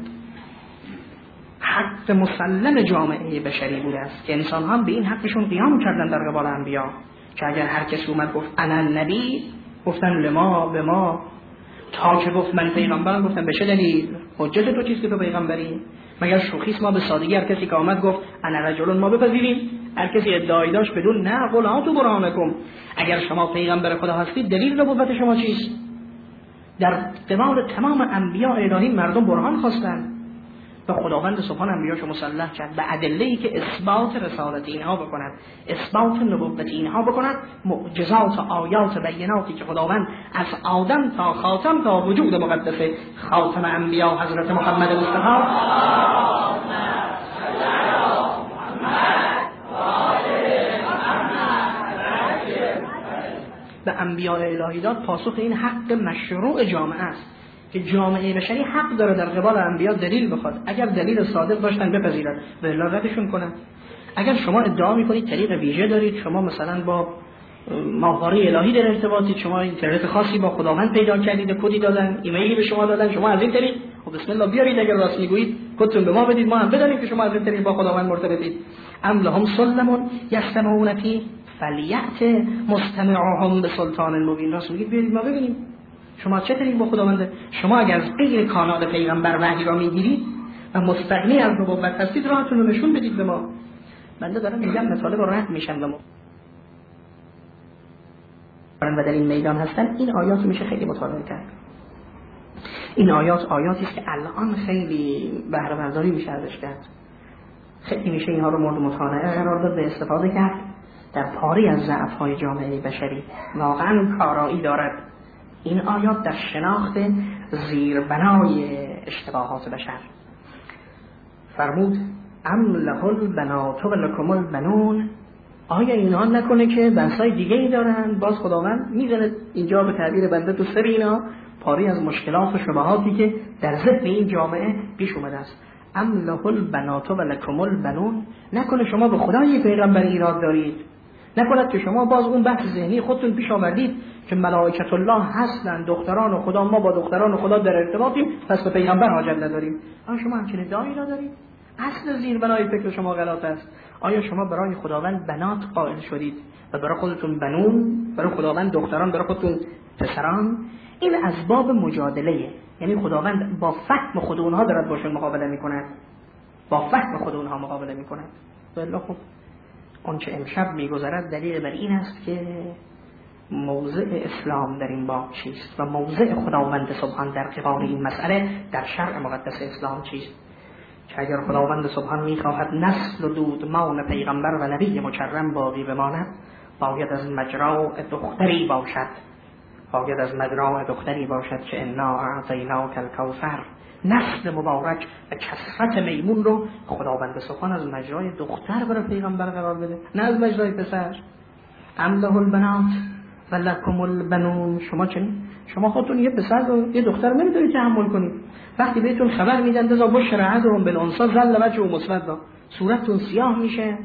حق مسلم جامعه بشری بوده است که انسان هم به این حقشون قیام کردن در قبال انبیا، که اگر هر کسی اومد گفت انا نبی، گفتن لما به ما، تا که گفت من پیغمبرم گفتن به چه دلیل؟ حجت تو چیست که تو پیغمبری؟ مگر شوخیست ما به سادگی هر کسی که آمد گفت انا رجل ما بپذیریم؟ هر کسی ادعایی داشت بدون نه قل هاتوا برهانکم، اگر شما پیغمبر خدا هستید دلیل نبوت شما چیست؟ در قبال تمام انبیاء الهی مردم برهان خواستند و خداوند سبحان انبیاشو مسلح کرد به ادله‌ای که اثبات رسالت اینها بکند، اثبات نبوت اینها بکند، معجزات و آیات و بیناتی که خداوند از آدم تا خاتم تا وجود مقدس خاتم انبیا حضرت محمد مصطفی به انبیاء الهی داد، پاسخ این حق مشروع جامعه است که جامعه بشری حق داره در قبال انبیا دلیل بخواد. اگر دلیل صادق داشتن بپذیرن و الا ردشون کنن. اگر شما ادعا میکنید طریق ویژه دارید، شما مثلا با ماهواره الهی در ارتباطید، شما اینترنت خاصی با خداوند پیدا کردید، کدی دادن، ایمیلی به شما دادن، شما از این طریق خب بسم الله بیارید، اگر راست میگویید کدتون به ما بدید، ما هم بدانیم که شما از این طریق با خداوند مرتبطید. ام لهم سلم یستمعون فی فلیأت مستمعهم بسلطان مبین، راست میگید بیارید ما ببینیم شما چه طریق با خداونده. شما اگر از غیر کانال پیغمبر وحی را میگیرید و مستغنی از نبوت هستید، راهتون رو نشون بدید به ما. بنده دارم میگم مطالب رو رد میشن و میکنن و در این میدان هستن، این آیات میشه خیلی مطالعه کرد. این آیات آیاتی است که الان خیلی بهره برداری میشه ازش کرد، خیلی میشه اینها رو مورد مطالعه قرار داد و استفاده کرد در پاری از ضعف‌های جامعه بشری. واقعا کارایی دارد این آیات در شناخت زیربنای اشتباهات بشر. فرمود ام له البنات و لکم البنون، آیا اینها نکنه که بحثای دیگه ای دارن؟ باز خداوند میزنه اینجا به تعبیر بنده تو سر اینا پاری از مشکلات و شبهاتی که در ذهن این جامعه پیش اومده است. ام له البنات و لکم البنون، نکنه شما به خدا یک پیغمبر ایراد دارید؟ نکند که شما باز اون بحث ذهنی خودتون پیش آوردید که ملائکت الله هستن، دختران خدا، ما با دختران خدا در ارتباطیم، پس به پیغمبر حاجت نداریم. آیا شما همچین ادعایی را دارید؟ اصل زیربنای فکر شما غلط است. آیا شما برای خداوند بنات قائل شدید و برای خودتون بنون، برای خداوند دختران، برای خودتون پسران؟ این اسباب مجادله، یعنی خداوند با فهم خود اونها دارد باشون مقابله میکند، با فهم خود اونها مقابله میکند. والله خب آنچه امشب میگذرد دلیل بر این است که موضع اسلام در این باب چیست و موضع خداوند سبحان در قبال این مسئله در شرع مقدس اسلام چیست. که اگر خداوند سبحان میخواهد نسل و دودمان پیغمبر و نبی مکرم باقی بماند، باید از مجرا دختری باشد، باید از مجرا دختری باشد که انا اعطیناک الکوثر. نسل مبارک و کثرت میمون رو خداوند سبحان از مجرای دختر برای پیغمبر قرار بده، نه از مجرای پسر. ام له البنات و لکم البنون، شما چنین؟ شما خودتون یه پسر و یه دختر نمیتونید تحمل کنید. وقتی بهتون خبر میدن دزا بشر عذرهم بالانثى ظل وجهه مسودا، صورتتون سیاه میشه،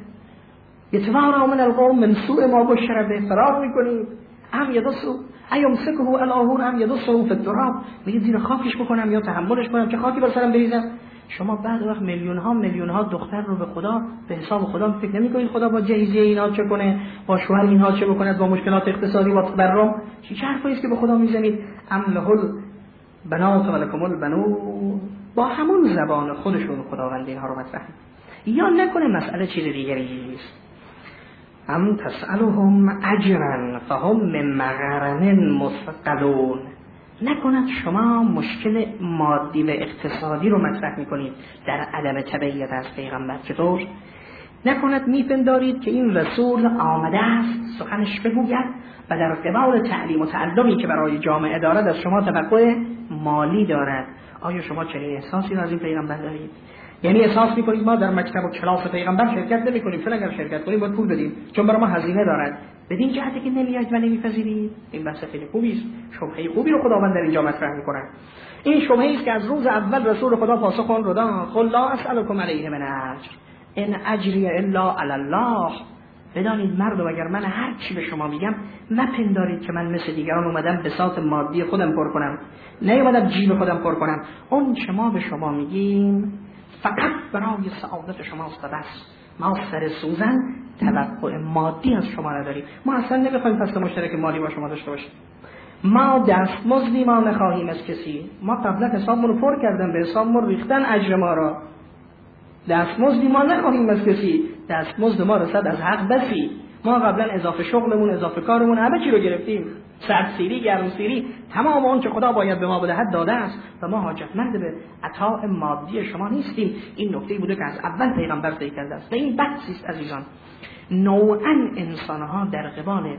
یتوارا من القوم من سوء ما بشر به، فرار میکنید. ام یدسو ایمسکه الاهون ام یدسه فی التراب، میگه زیر خاکش بکنم یا تحملش کنم که خاکی بر سرم بریزم. شما بعد وقت میلیون ها میلیون ها دختر رو به خدا، به حساب خدا فکر نمی‌کنید خدا با جهیزیه اینا چه کنه، با شوهر اینها چه بکنه، با مشکلات اقتصادی و تورم چی حرفی است که به خدا میزنید؟ ام له البنات و لکم البنون، با همون زبان خودشون خداوند اینها رو مطرح. یا نکنه مسئله چیز دیگری است. ام تسألهم اجرا فهم من مغرم مثقلون، نکند شما مشکل مادی و اقتصادی رو مطرح میکنید در عدم تبعیت از پیغمبر. چطور؟ نکند میپندارید که این رسول آمده است سخنش بگوید و در قبال تعلیم و تعلمی که برای جامعه دارد از شما توقع مالی دارد. آیا شما چنین احساسی را از این پیغمبر دارید؟ یعنی احساس میکنید ما در مکتب و کلاس پیغمبر شرکت نمیکنیم، چون اگر شرکت کنیم باید پول بدیم، چون برای ما هزینه دارد. بدین جهتی که نمیاید و نمیپذیرید، این بحث خیلی خوبی است. شبهه خوبی رو خداوند در اینجا مطرح میکنه. این شبهه است که از روز اول رسول خدا پاسخ آن رو داد: قل لا اسألکم علیه من اجر ان اجری الا علی الله. بدانید مردم اگر من هر چی به شما میگم نپندارید که من مثل دیگران اومدم بساط مادی خودم پر کنم، نیومدم جیب خودم پر کنم. اون چه ما به شما میگیم فقط برای سعادت شماست و بس. ما سر سوزن توقع مادی از شما نداریم. ما اصلا نمیخوایم فصل مشترک مالی با شما داشته باشیم. ما دستمزدی ما نخواهیم از کسی. ما قبلا حسابمون رو پر کردن، به حسابمون ریختن اجر ما را. دستمزدی ما نخواهیم از کسی. دستمزد ما رسد از حق بسی. ما قبلا اضافه شغلمون، اضافه کارمون، همه چی رو گرفتیم. سرد سیری، گرم سیری، تمام اون که خدا باید به ما بدهد داده است و ما حاجتمند به عطاء مادی شما نیستیم. این نکته بوده که از اول پیغمبر طی کرده است. و این بحثی است عزیزان. نوعاً انسان‌ها در قبال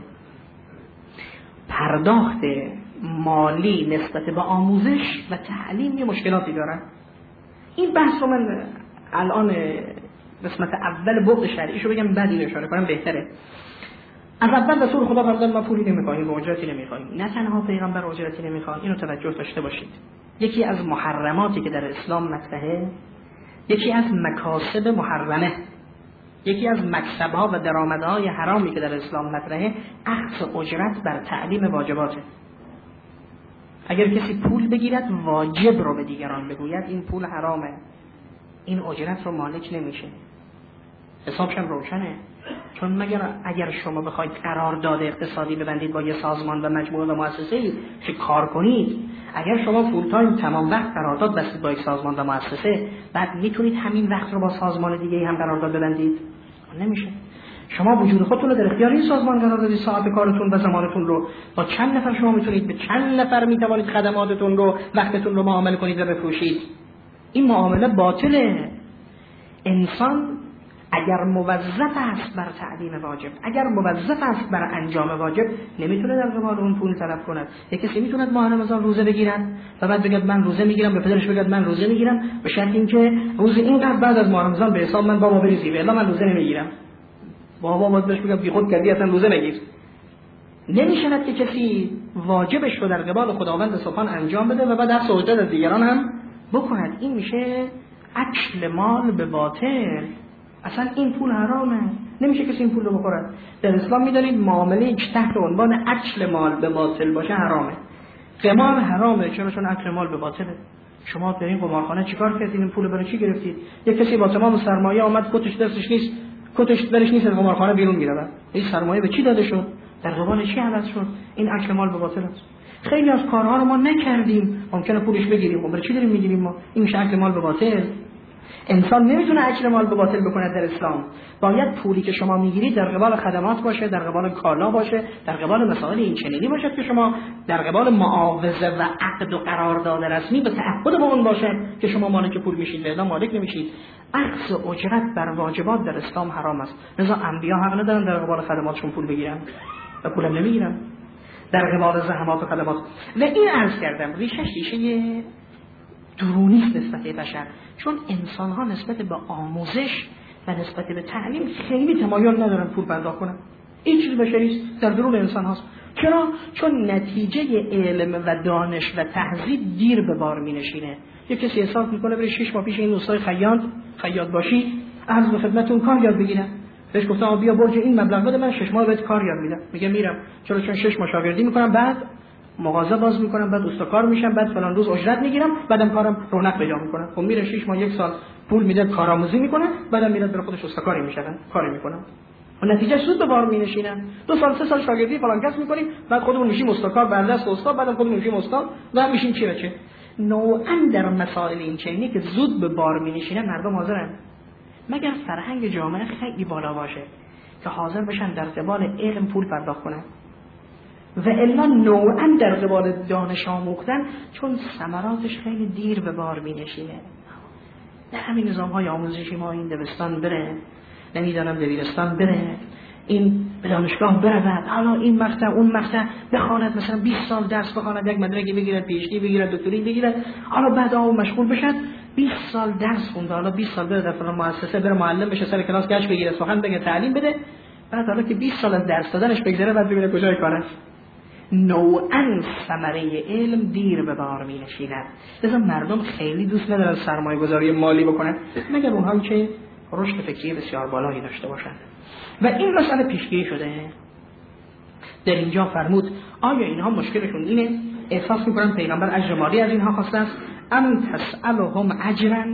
پرداخت مالی نسبت به آموزش و تعلیم یه مشکلاتی دارن. این بحث رو من الان قسمت اول بعد شرعیشو بگم، بعد این اشاره کنم بهتره. از اول رسول خدا فرمود ما پولی نمیخوایم و اجرتی نمیخوایم. نه تنها پیغمبر اجرتی نمیخواد، اینو توجه داشته باشید. یکی از محرماتی که در اسلام مطرحه، یکی از مکاسب محرمه، یکی از مکسب‌ها و درآمدهای حرامی که در اسلام مطرحه، اخذ اجرت بر تعلیم واجباته. اگر کسی پول بگیرد واجب رو به دیگران بگوید این پول حرامه، این اجرت رو مالک نمیشه، حسابش هم روشنه. چون مگر اگر شما بخواید قرارداد اقتصادی ببندید با یه سازمان و مجموعه و مؤسسه‌ای که کار کنید، اگر شما فول تایم تمام وقت قرارداد بستید با یک سازمان و مؤسسه، بعد میتونید همین وقت رو با سازمان دیگه هم قرارداد ببندید؟ نمیشه. شما وجود خودتون رو در اختیار این سازمان قرار دادید، ساعت کارتون و زمانتون رو با چند نفر شما میتونید، به چند نفر میتوانید خدماتتون رو، وقتتون رو معامله کنید و بفروشید. این معامله باطله. انسان اگر موظف است بر تعلیم واجب، اگر موظف است بر انجام واجب، نمیتونه در قبال اون پول طلب کند. یک کسی میتونه ماه رمضان روزه بگیرد و بعد بگه من روزه میگیرم، به پدرش بگه من روزه میگیرم، به شرط اینکه روز اینقدر بعد از ماه رمضان به حساب من بابا بریزی، الا من روزه نمیگیرم. بابا باید بهش بگه بی خود کردی، اصلا روزه نگیر. نمیشود که کسی واجبش رو در قبال خداوند سبحان انجام بده و بعد در سوجد از دیگران هم بکند. این میشه اکل مال به باطل. اصلا این پول حرامه، نمیشه کسی این پول رو بخوره. در اسلام میدونید معامله که تحت عنوان اکل مال به باطل باشه حرامه. قمار حرامه. چرا؟ چون اکل مال به باطله. شما در این قمارخانه چیکار کردید؟ این پول برای چی گرفتید؟ یک کسی با تمام سرمایه آمد کتش دستش نیست، کتش درش نیست، از قمارخانه بیرون میره. این سرمایه به چی داده شد؟ در قبال چی عوض شد؟ این اکل مال به باطل است. خیلی از کارها رو ما نکردیم، ممکنه پولش بگیریم، برای چی داریم میگیریم ما؟ این میشه اکل مال به باطل. انسان نمیتونه اکل مال به باطل بکنه در اسلام. باید پولی که شما میگیرید در قبال خدمات باشه، در قبال کالا باشه، در قبال مسائل این چنینی باشه که شما در قبال معاوضه و عقد و قرارداد رسمی به تعهد با اون باشه که شما مالک پول میشید، ولی مالک نمیشید. اخذ اجرت بر واجبات در اسلام حرام است. لذا انبیا حق ندارن در قبال خدماتشون پول بگیرن و پولم نمیگیرن در قبال زحمات و خدمات. و این عرض کردم ریشش ریشه درونی است نسبت به بشر، چون انسان ها نسبت به آموزش و نسبت به تعلیم خیلی تمایل ندارن پول پرداخت کنن. این چیز بشری است، در درون انسان هاست. چرا؟ چون نتیجه علم و دانش و تهذیب دیر به بار می نشینه. یک کسی احساس میکنه بره شش ماه پیش این دوستای خیاط خیاط باشی عرض به خدمتتون کار یاد بگیرن. بهش گفتم بیا برج این مبلغ بده، من شش ماه بهت کار یاد میدم. میگه میرم. چرا؟ چون شش ماه شاگردی میکنم، بعد مغازه باز میکنم، بعد استکار میشم، بعد فلان روز اجرت میگیرم، بعدم کارم رونق پیدا میکنه. خب میره شش ماه یک سال پول میده کارآموزی میکنه، بعدم میره برای خودش استکاری میشه، کاری میکنه. و نتیجه سود به بار مینشینن. دو سال سه سال شاگردی فلان کس میکنیم، بعد خودمون میشیم استکار بر دست استاد، بعدم خودمون میشیم استاد و میشیم چی بچه. نوعاً در مسائل این چنینی که زود به بار مینشینن مردم حاضرن، مگر فرهنگ جامعه خیلی بالا باشه که حاضر بشن در قبال علم پول پرداخت کنن. و الا نوعاً در قبال دانش آموختن، چون ثمراتش خیلی دیر به بار می نشینه. در همین نظام های آموزشی ما این دبستان بره، نمیدانم دبیرستان بره، این به دانشگاه بره، حالا این مقطع اون مقطع بخواند، مثلا بیست سال درس بخواند، یک مدرکی بگیرد، پی اچ دی بگیرد، دکتری بگیرد، حالا بعد اون مشغول بشد بیست سال درس خونده، حالا بیست سال بره در فلان مؤسسه، بره معلم بشه، سر کلاس گشت بگیره، سخن بگه، تعلیم بده، بعد حالا که بیست سال از درس دادنش بگذره، بعد ببینه کجای کار است. نوعاً ثمره علم دیر به بار می نشیند. لذا مردم خیلی دوست ندارن سرمایه گذاری مالی بکنن مگر اونهایی که رشد فکری بسیار بالایی داشته باشند. و این مسئله پیشگیری شده. در اینجا فرمود آیا اینها مشکلشون اینه؟ احساس میکنن پیغمبر اجر مالی از اینها خواسته است؟ ام تسألهم اجرا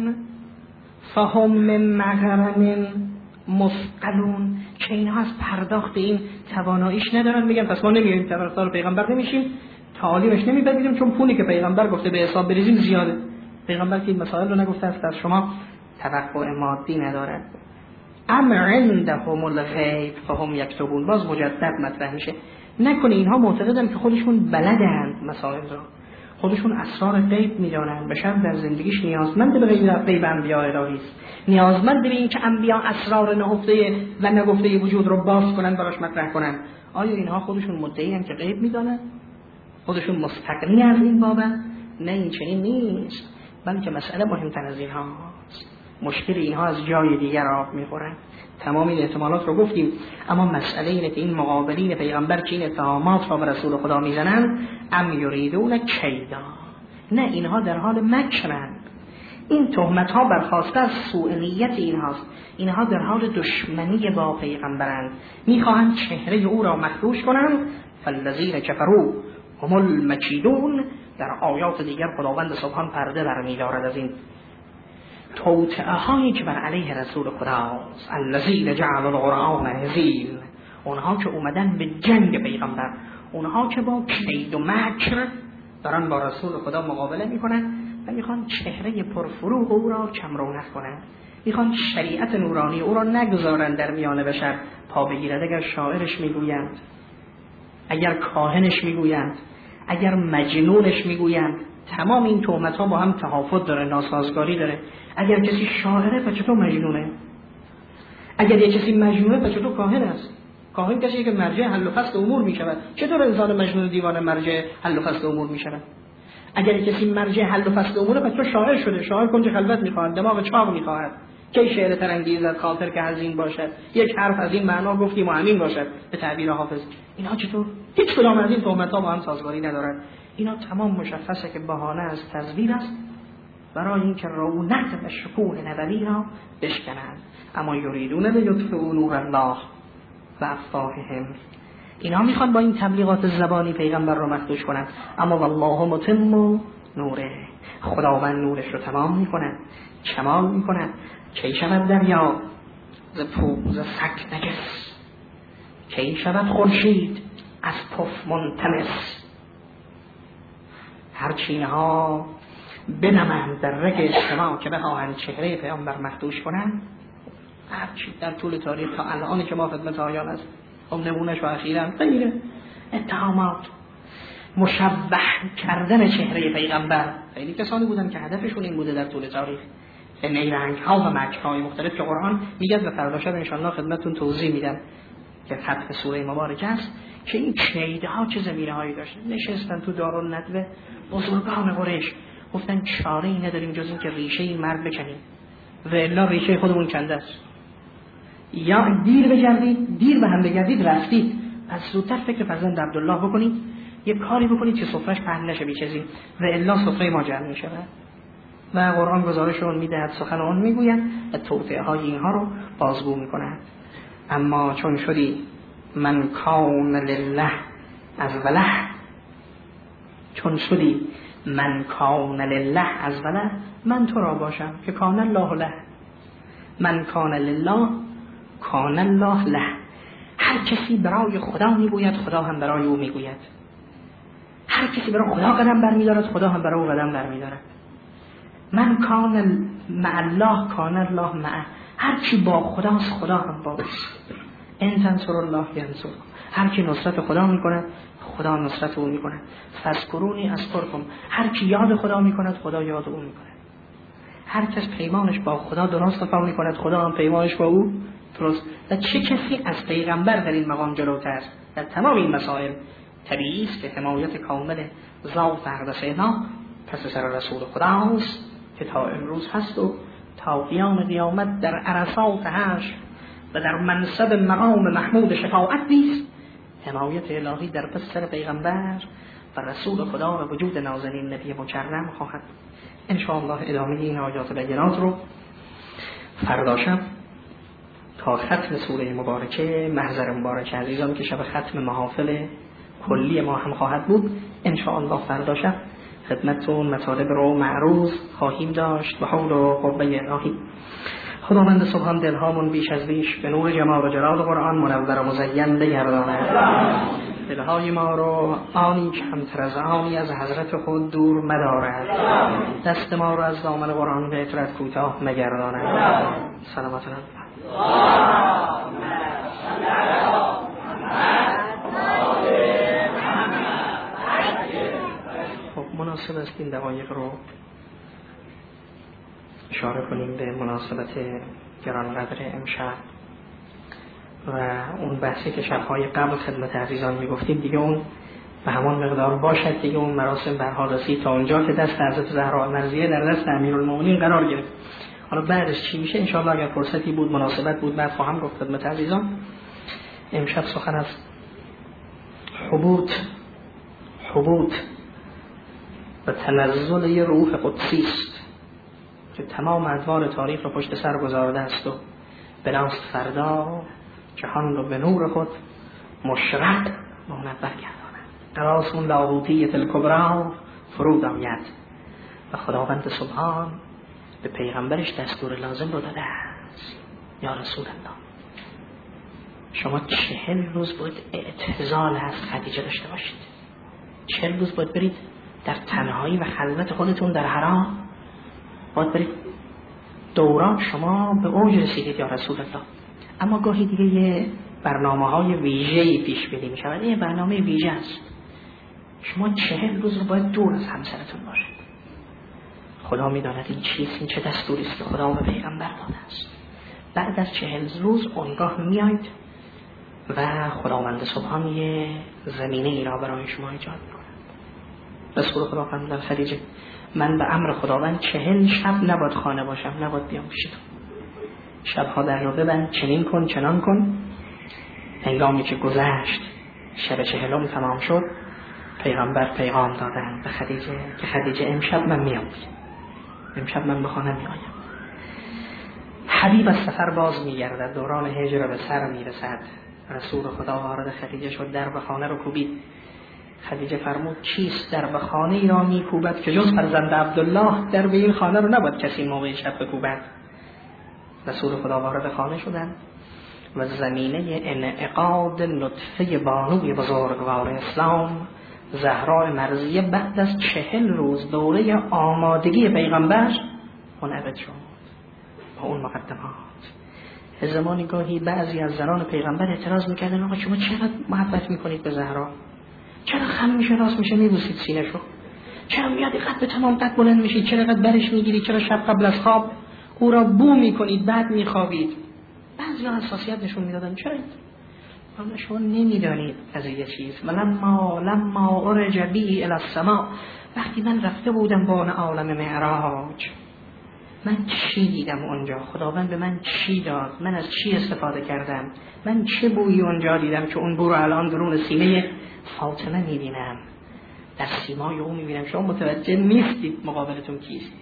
فهم من مغرم مثقلون، که اینها از پرداخت این تواناییش ندارن، میگن پس ما نمیاریم طرفدار پیغمبر نمیشیم، تعالیمش نمیپذیریم، چون پولی که پیغمبر گفته به حساب بریزیم زیاده. پیغمبر که این مسائل رو نگفته است از شما توقع مادی ندارد. ام عندهم الغیب فهم یکتبون، باز مجدد مطرح میشه. نکنه اینها معتقدن که خودشون بلدند مسائل رو، خودشون اسرار غیب میدانند، بشر در زندگیش نیازمند به غیب انبیاء الهی است، نیازمند به این که انبیا اسرار نهفته و نگفته وجود رو باز کنن براش مطرح کنن. آیا اینها خودشون مدعی ان که غیب میدانند؟ خودشون مستقلی از این بابن؟ نه، این چنین نیست، بلکه مسئله مهمتر از اینها است. مشکل اینها از جای دیگر آب میخورن. تمام این احتمالات رو گفتیم، اما مسئله اینه که این مقابلین پیغمبر که این اتهامات را به رسول خدا میزنن، ام یریدون کیدا، نه، اینها در حال مکرند. این تهمت ها برخواسته از سوء نیت اینهاست. اینها در حال دشمنی با پیغمبرند، میخواهند چهره او را مخدوش کنند. فالذین کفروا هم المکیدون، در آیات دیگر خداوند سبحان پرده برمی‌دارد از این توطئه هایی که بر علیه رسول خداست. الذین جعلوا القرآن هزیل، اونها که اومدن به جنگ پیغمبر، اونها که با کید و مکر دارن با رسول خدا مقابله میکنن و میخوان چهره پرفروغ او را کم رونق کنن. میخوان شریعت نورانی او را نگذارن در میان بشر پا بگیرد. اگر شاعرش میگویند، اگر کاهنش میگویند، اگر مجنونش میگویند، تمام این تهمت ها با هم تهافت داره، ناسازگاری داره. اگر کسی شاعره پس چطور مجنونه؟ اگر یک کسی مجنونه پس چطور کاهن است؟ کاهن کسی که مرجع حل و فصل امور میشود. چطور انسان مجنون دیوانه مرجع حل و فصل امور میشود؟ اگر کسی مرجع حل و فصل امور پس چطور شاعر شده؟ شاعر کنج خلوت میخواهد، دماغ چاق میخواهد، کی شعر ترانگیز خاطر که حزین باشد، یک حرف از این معنا گفتیم و همین باشد به تعبیر حافظ. اینا چطور؟ هیچ کدام از این تهمت‌ها با هم سازگاری ندارد. اینا تمام مشخصه که بهانه از تزویر است برای اینکه رونق و شکوه نبوی را بشکنند. اما یریدون لیطفئوا نور الله و افواههم. اینا میخوان با این تبلیغات زبانی پیغمبر رو مخدوش کنند، اما والله متم نوره، خداوند نورش رو تمام میکنه، کمال میکنه. کی شود دریا ز پوز سک نجس، کی شود خورشید از پف منطمس. هر چینها بنمند در رگ اجتماع که بخواهند چهره پیامبر مخدوش کنند. هر چی در طول تاریخ تا الان که ما خدمت آیان است، خب نمونهش و اخیراً غیر اتهامات مشبه کردن چهره پیغمبر. خیلی کسانی بودن که هدفشون این بوده در طول تاریخ، نیرنگ ها و مکر های مختلف که قرآن میگه و فردا شب انشاءالله خدمتتون توضیح میدم که ختم سوره مبارکه است که این چیده ها چه زمینه هایی داشتن. نشستن تو دارالندوه بزرگان قریش گفتن چاره ای نداریم جز این که ریشه این مرد بکنیم و الا ریشه خودمون کنده است. یا دیر بگردید، دیر به هم بگردید رفتید، پس زودتر فکر فرزند عبدالله بکنید، یه کاری بکنید که سفرهش پهن نشه بیچیزی و الا سفره ما جمع میشه. و قرآن گزارش اون میدهد، سخن اون میگوید و توطئه های اینها رو بازگو میکنند. اما چون شدی من کان لله از وله، چون شدی من کان لله از وله، من تو را باشم که کان الله له. من کان لله کان الله له. هر کسی برای خدا میگوید خدا هم برای او میگوید. هر کسی برای خدا قدم برمیدارد خدا هم برای او قدم برمیدارد. من کان مع الله کان الله معه. هر کی با خداست خدا هم با اوست. ان تنصر الله ینصر. هر کی نصرت خدا میکنه خدا نصرت او میکنه. فذکرونی اذکرکم. هر کی یاد خدا میکند خدا یاد او میکنه. هر کس پیمانش با خدا درست وفا میکند خدا هم پیمانش با او درست. و چه کسی از پیغمبر در این مقام جلوتر در تمام این مسائل؟ طبیعی است که حمایت کامل ذات اقدس اینا پس سر رسول خداست که تا امروز هست و تا قیام قیامت در عرصات حشر و در منصب مقام محمود شفاعت نیست. حمایت الهی در پس سر پیغمبر و رسول خدا و وجود نازنین نبی مکرم خواهد. ان شاء الله ادامه این آیات بینات رو فردا شب تا ختم سوره مبارکه محضر مبارکه عزیزان که شب ختم محافل کلی ما هم خواهد بود، ان شاء الله فردا شب خدمتتون مطالب رو معروض خواهیم داشت. و حول و قوه الهی خداوند سبحان دلهامون بیش از بیش به نور جمال و جلال قرآن منور و مزین بگرداند. دلهای ما رو آنی کمتر از آنی از حضرت خود دور مدارد. دست ما رو از دامن قرآن به اطرت کوتاه مگرداند. سلامت الله. خب مناسب است این دقایق رو اشاره کنیم به مناسبت گرانقدر امشب و اون بحثی که شبهای قبل خدمت عزیزان میگفتیم دیگه اون به همان مقدار باشد. دیگه اون مراسم به حال رسید تا اونجا که دست حضرت زهرا مرضیه در دست امیرالمومنین قرار گرفت. حالا بعدش چی میشه انشاءالله اگر فرصتی بود مناسبت بود بعد خواهم گفت خدمت عزیزان. امشب سخن از حبوط حبوط و تنزل یه روح قدسی است که تمام ادوار تاریخ رو پشت سر گذارده است و بناست فردا جهان رو به نور خود مشرق منور گرداند. قراص اون لاهوتیت الکبرا فرود آید و خداوند سبحان به پیغمبرش دستور لازم رو داده است. یا رسول الله شما چهل روز باید اعتزال از خدیجه داشته باشید. چهل روز باید برید در تنهایی و خلوت خودتون در حرام، باید برید دوران شما به اوج رسیدید یا رسول الله. اما گاهی دیگه یه برنامه های ویژه‌ای پیش بینی می شود. این برنامه ویژه است. شما چهل روز رو باید دور از همسرتون باشید. خدا می داند این چیست، این چه دستوری است که خدا به پیغمبر داده است. بعد از چهل روز اونگاه میایید و خداوند سبحان یه زمینه ای را برای شما ایجاد می‌کند. رسول خدا فرمودند خدیجه من به امر خداوند چهل شب نباید خانه باشم، نباید بیام پیشتون. شبها در رو ببند، چنین کن چنان کن. هنگامی که گذشت شب چهلم تمام شد، پیغمبر پیغام دادند به خدیجه که خدیجه امشب من میام، امشب من به خانه میایم. حبیب از سفر باز میگردد، دوران هجر به سر میرسد. رسول خدا وارد خدیجه شد، در به خانه رو کوبید. خدیجه فرمود چیست در به خانه ای را میکوبد که جز فرزند عبدالله در به این خانه رو نباید کسی موقع شب بکوبد. رسول خدا وارد خانه شدند و زمینه انعقاد نطفه بانوی بزرگوار اسلام زهرا مرضیه بعد از چهل روز دوره آمادگی پیغمبر منعقد شد با اون مقدمات. زمانی گاهی بعضی از زنان پیغمبر اعتراض میکردن آقا شما چقدر محبت میکنید به زهرا، چرا خم میشه راست میشه میبوسید سینه‌شو، چرا میاد قد به تمام قد بلند میشید، چرا قد برش میگیرید، چرا شب قبل از خواب او را بو میکنید بعد میخوابید. بعضی ها حساسیت نشون میدادن چرا اما شما نمیدانید از یه چیز. لما لما ارج بی الی السماء، وقتی من رفته بودم با اون عالم معراج من چی دیدم اونجا، خداوند به من چی داد، من از چی استفاده کردم، من چه بویی اونجا دیدم که اون بو رو الان درون سینه فاطمه میبینم، در سیمای او میبینم. شما متوجه نیستید مقابلتون کیست.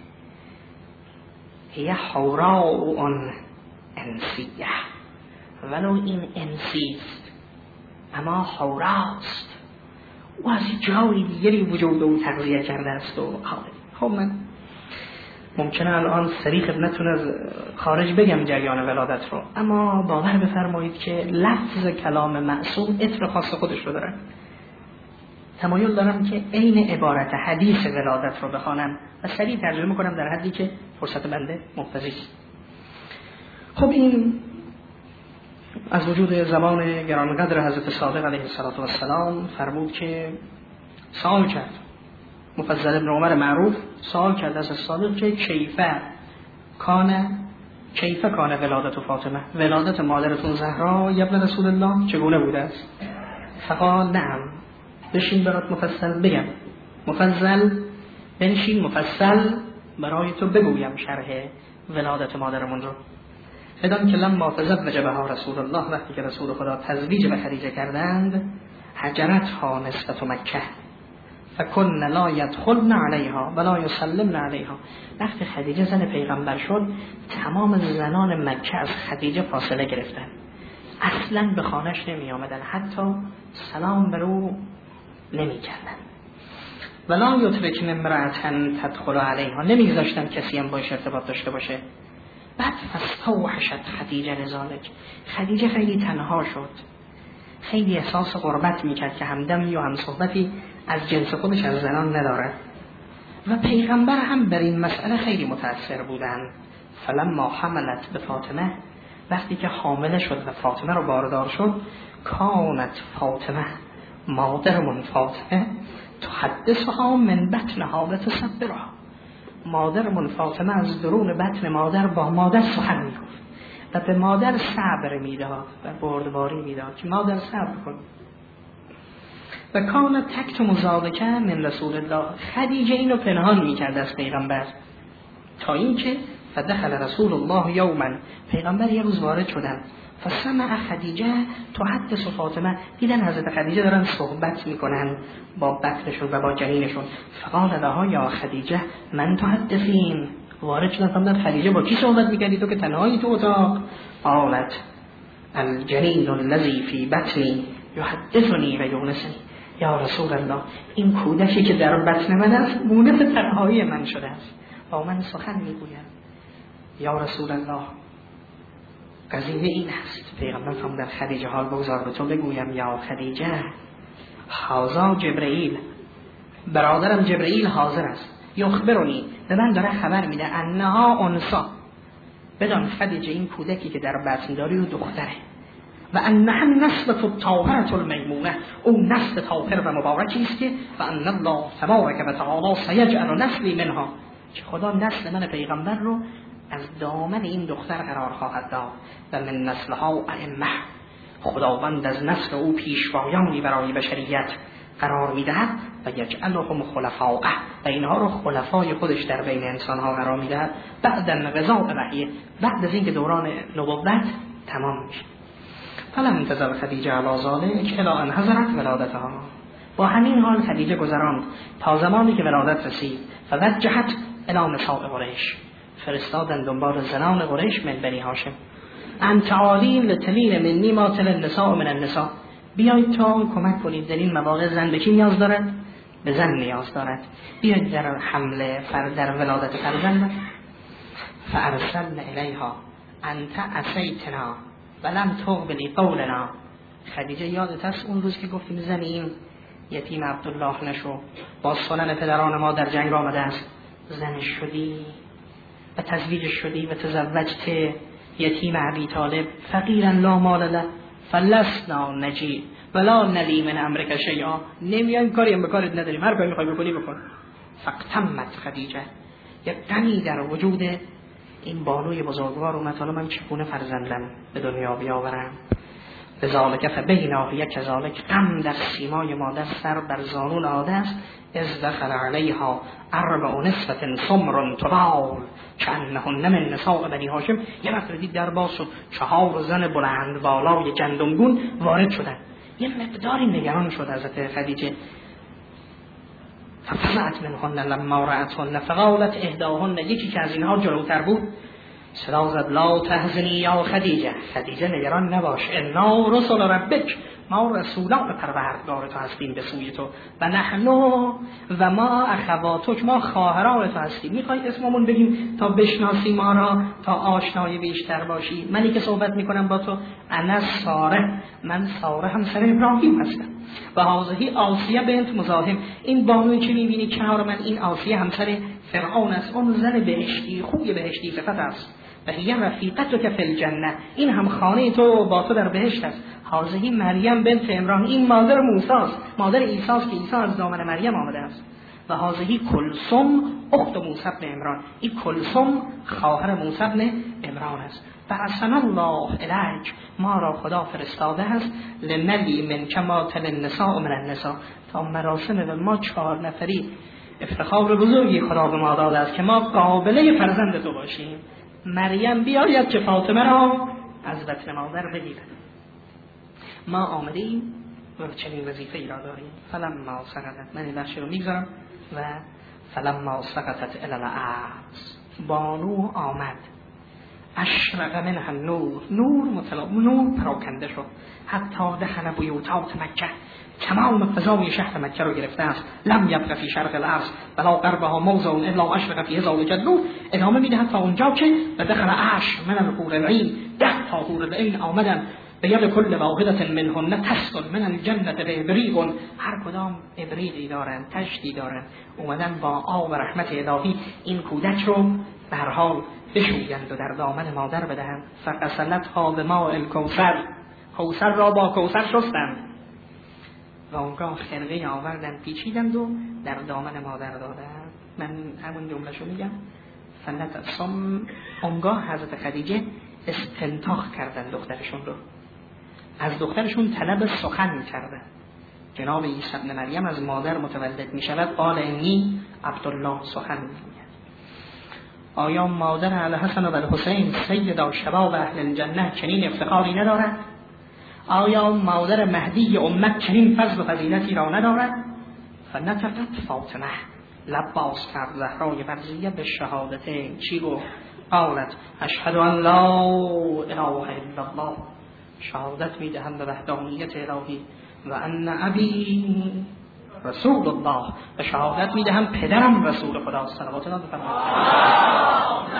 هی حوراء انسیه، ولو این انسیست اما حوراست، او از جای دیگری وجود او تغذیه کرده است. و خب من ممکنه الان سریع خدمتتون از خارج بگم جریان ولادت رو، اما باور بفرمایید که لفظ کلام معصوم عطر خاص خودش رو داره. تمایل دارم که عین عبارت حدیث ولادت رو بخوانم و سریع ترجمه کنم در حدی که فرصت بنده مقتضی است. خب این از وجود زمان گرانقدر حضرت صادق علیه السلام فرمود که سوال کرد مفضل ابن عمر معروف، سوال کرد از صادق که کیفه کانه کیفه کانه ولادت فاطمه، ولادت مادرتون زهرا ابن رسول الله چگونه بوده است؟ فقال نعم، بشین برات مفصل بگم. مفصل بنشین مفصل برای تو بگویم شرح ولادت مادرمون رو. بدان که لما تزوج بها رسول الله، وقتی که رسول خدا تزویج به خدیجه کردند، هجرتها نسبت مکه فکن لا یدخلن علیها ولا یسلمن علیها. وقتی خدیجه زن پیغمبر شد تمام زنان مکه از خدیجه فاصله گرفتن، اصلا به خانهش نمی آمدن، حتی سلام بر او نمی کردن. ولا یترکن امرأة تدخل علیها، نمیگذاشتن کسی هم باش ارتباط داشته باشه. بعد فاستوحشت خدیجه لذالک، خدیجه خیلی تنها شد، خیلی احساس غربت میکرد که همدمی و هم صحبتی از جنس خودش از زنان ندارد و پیغمبر هم بر این مسئله خیلی متأثر بودن. فلما حملت به فاطمه، وقتی که حامله شد و فاطمه رو باردار شد، کانت فاطمه مادرمون فاطمه تحدثها من بطنها و تصبرها، مادرمون فاطمه از درون بطن مادر با مادر سخن میگفت و به مادر صبر میداد و بردباری میداد که مادر صبر کن. و کانت تکتم ذالک من رسول الله، خدیجه اینو پنهان میکرد از پیغمبر تا اینکه فدخل رسول الله یوما، پیغمبر یه روز وارد شدن، فسمع خدیجه تحدث فاطمه، دیدن حضرت خدیجه دارن صحبت میکنن با بطنشون و با جنینشون. فقال لها یا خدیجه من تحدثین، وارد شدن فهمیدن خدیجه با کی صحبت میکردی تو که تنهایی تو اتاق؟ قالت الجنین الذی فی بطنی یحدثنی و یونسنی، یا رسول الله این کودکی که در بطن من است مونس تنهایی من شده است، با من سخن میگوید. یا رسول الله قضیه این است. پیغمبر فرمودن خدیجه حال بگذار به تو بگویم یا خدیجه حاضر جبرئیل، برادرم جبرئیل حاضر است، یخبرونی به من داره خبر میده انها انسا، بدان خدیجه این کودکی که در بطن داری و دختره و انها نسل الطاهره المیمونه، او نسل طاهر و مبارکی است که و ان الله تبارک و تعالی سیجعل نسلی منها، که خدا نسل من پیغمبر رو از دامن این دختر قرار خواهد داد و من نسلها ائمه، خداوند از نسل او پیشوایانی برای بشریت قرار میدهد و یجعلهم خلفاء، و اینها رو خلفای خودش در بین انسانها قرار میدهد بعد انقضاء وحی، بعد از اینکه دوران نبوت تمام میشه. فلم تزل خدیجه علی ذلک الی ان حضرت ولادتها، با همین حال خدیجه گذراند تا زمانی که ولادت رسید. فوجهت الی نساء قریش، فرستادن دنبال زنان قریش من بنی هاشم، ان تعالیم لتلین منی ما تل النساء من النساء، بیایید تا کمک کنید در این مواقع زن به کی نیاز دارد؟ به زن نیاز دارد، بیایید در حمله فر در ولادت فرزند. فارسلن الیها انت اسیتنا ولم تقبلی قولنا، خدیجه یادت است اون روز که گفتیم زن این یتیم عبدالله نشو، با سنن پدران ما در جنگ آمده است، زن شدی و تزویج شدی و تزوجت یتیم ابی طالب فقیرا لا مال له فلسنا نجی ولا نلی من امرک شیئا، نمیایم کاری هم به کارت نداریم، هر کاری میخوای بکنی بکن. فاقتمت خدیجه، یک غمی در وجود این بانوی بزرگوار اومد، حالا من چگونه فرزندم به دنیا بیاورم؟ بذالک فبینا هی کذالک، غم در سیمای مادر سر بر زانو نهاده است. اذ دخل علیها اربع نسوة سمر طوال کأنهن من نساء بنی هاشم، یه وقت دید در باز شد، چهار زن بلند بالای گندمگون وارد شدن. یه مقداری نگران شد حضرت خدیجه. ففزعت منهن لما رأتهن فقالت احداهن، یکی که از اینها جلوتر بود صدا زد لا تحزنی یا خدیجه، خدیجه نگران نباش، انا رسول ربک، ما رسولان پروردگار تو هستیم به سوی تو، و نحنو و ما اخواتک، ما خواهران تو هستیم. میخوای اسممون بگیم تا بشناسی ما را، تا آشنایی بیشتر باشی؟ منی که صحبت میکنم با تو انا ساره، من ساره همسر ابراهیم هستم. و هذه آسیه بنت مزاحم، این بانوی که میبینی کنار من این آسیه همسر فرعون است، اون زن بهشتی خوی بهشتی صفت است. و هی رفیقتک فی الجنه، این هم خانه تو با تو در بهشت است. هذه مریم بنت عمران، این مادر موسی است، مادر عیسی است که عیسی از دامن مریم آمده است. و هذه کلثوم اخت موسی بن عمران، این کلثوم خواهر موسی بن عمران است. فحسن الله الیک، ما را خدا فرستاده است لنلی من کما تل النساء من النساء، تا مراسم ما چهار نفری افتخار بزرگی خدا به ما داده است که ما قابله فرزند تو باشیم. مریم بیاید که فاطمه را از بطن مادر بگیرد. ما آمدیم و چنین وظیفه ای را داریم. فلما سقطت، من این بخش رو میگذارم، و فلما سقطت الی الارض، بانو آمد، اشرق منها نور، نور مطلع نور پراکنده شد، حتی دخل بیوتات مکه، تمام فضای شهر مکه رو گرفته است. لم یبق فی شرق الارض ولا غربها موضع الا اشرق فیه زوجة نور. ادامه میدهد تا اونجا که و دخل عشر من الحور العین، ده تا حور العین آمدن، به ید کل واحدة منهن تسقل من الجنة بابریق، هر کدام ابریقی دارن، تشتی دارن، اومدن با آب و رحمت الهی این کودک رو به هر حال بشویند و در دامن مادر بدهند. فغسلتها بماء الکوثر، کوثر را با کوثر شستند و اونگاه خرقه آوردن پیچیدند و در دامن مادر دادند. من همون جمله‌شو میگم. فلت اصم، اونگاه حضرت خدیجه استنتاخ کردن دخترشون رو، از دخترشون طلب سخن کردن. جناب عیسی ابن مریم از مادر متولد می شود، قال انی عبدالله، سخن میگوید. آیا مادر الحسن و الحسین سیدا شباب اهل الجنه چنین افتخاری ندارد؟ آیا مادر مهدی امت چنین فضل و فضیلتی را ندارد؟ فنطقت فاطمه، لب باز کرد زهرای برزیه به شهادتین. چی گفت؟ قالت اشهد ان لا اله الا الله، شهادت میدهم به وحدانیت الهی، و ان ابی رسول الله، و شهادت میدهم پدرم رسول خدا صلوات الله بفرمایید.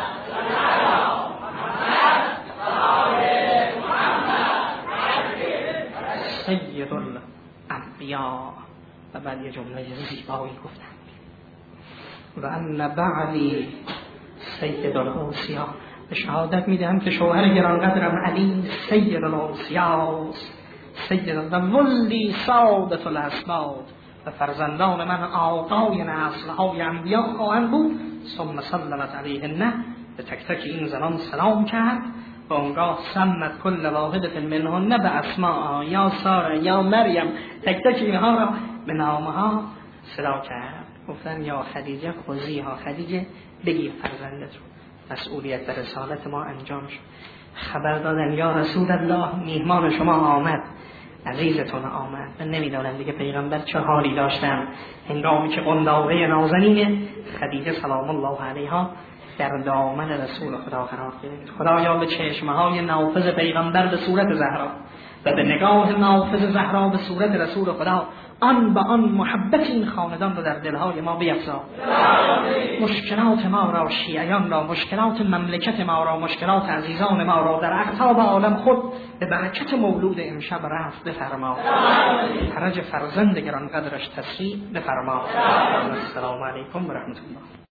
سید الانبیاء، و بعد یه جمله زیبایی گفتن، و ان بعلی سید الاوصیا، به شهادت میدهم که شوهر گرانقدرم علی سید الاوصیاس، سید و ولدی سعادت الاسباب، و فرزندان من آقای نسل‌های انبیا خواهند بود. ثم سلمت علیهن، به تک تک این زنان سلام کرد و اونگاه سمت کل واحدة منهن به اسماء، یا ساره یا مریم، تک تک اینها را به نامها صدا کرد. گفتن یا خدیجه خذیها، خدیجه بگیر فرزندت رو. مسئولیت در رسالت ما انجام شد. خبر دادن یا رسول الله میهمان شما آمد، عزیزتون آمد. من نمیدانم دیگه پیغمبر چه حالی داشتن هنگامی که قنداقه نازنین خدیجه سلام الله علیها در دامن رسول خدا قرار گرفت. خدایا به چشمهای نافذ پیغمبر به صورت زهرا و به نگاه نافذ زهرا به صورت رسول خدا آن با آن محبت این خاندان رو در دلهای ما بیفزا. مشکلات ما را، شیعیان را، مشکلات مملکت ما را، مشکلات عزیزان ما را در اقطاب عالم خود به برکت مولود امشب رفت بفرما. فرج فرزند گرانقدرش تسریع بفرما. السلام علیکم و رحمت الله.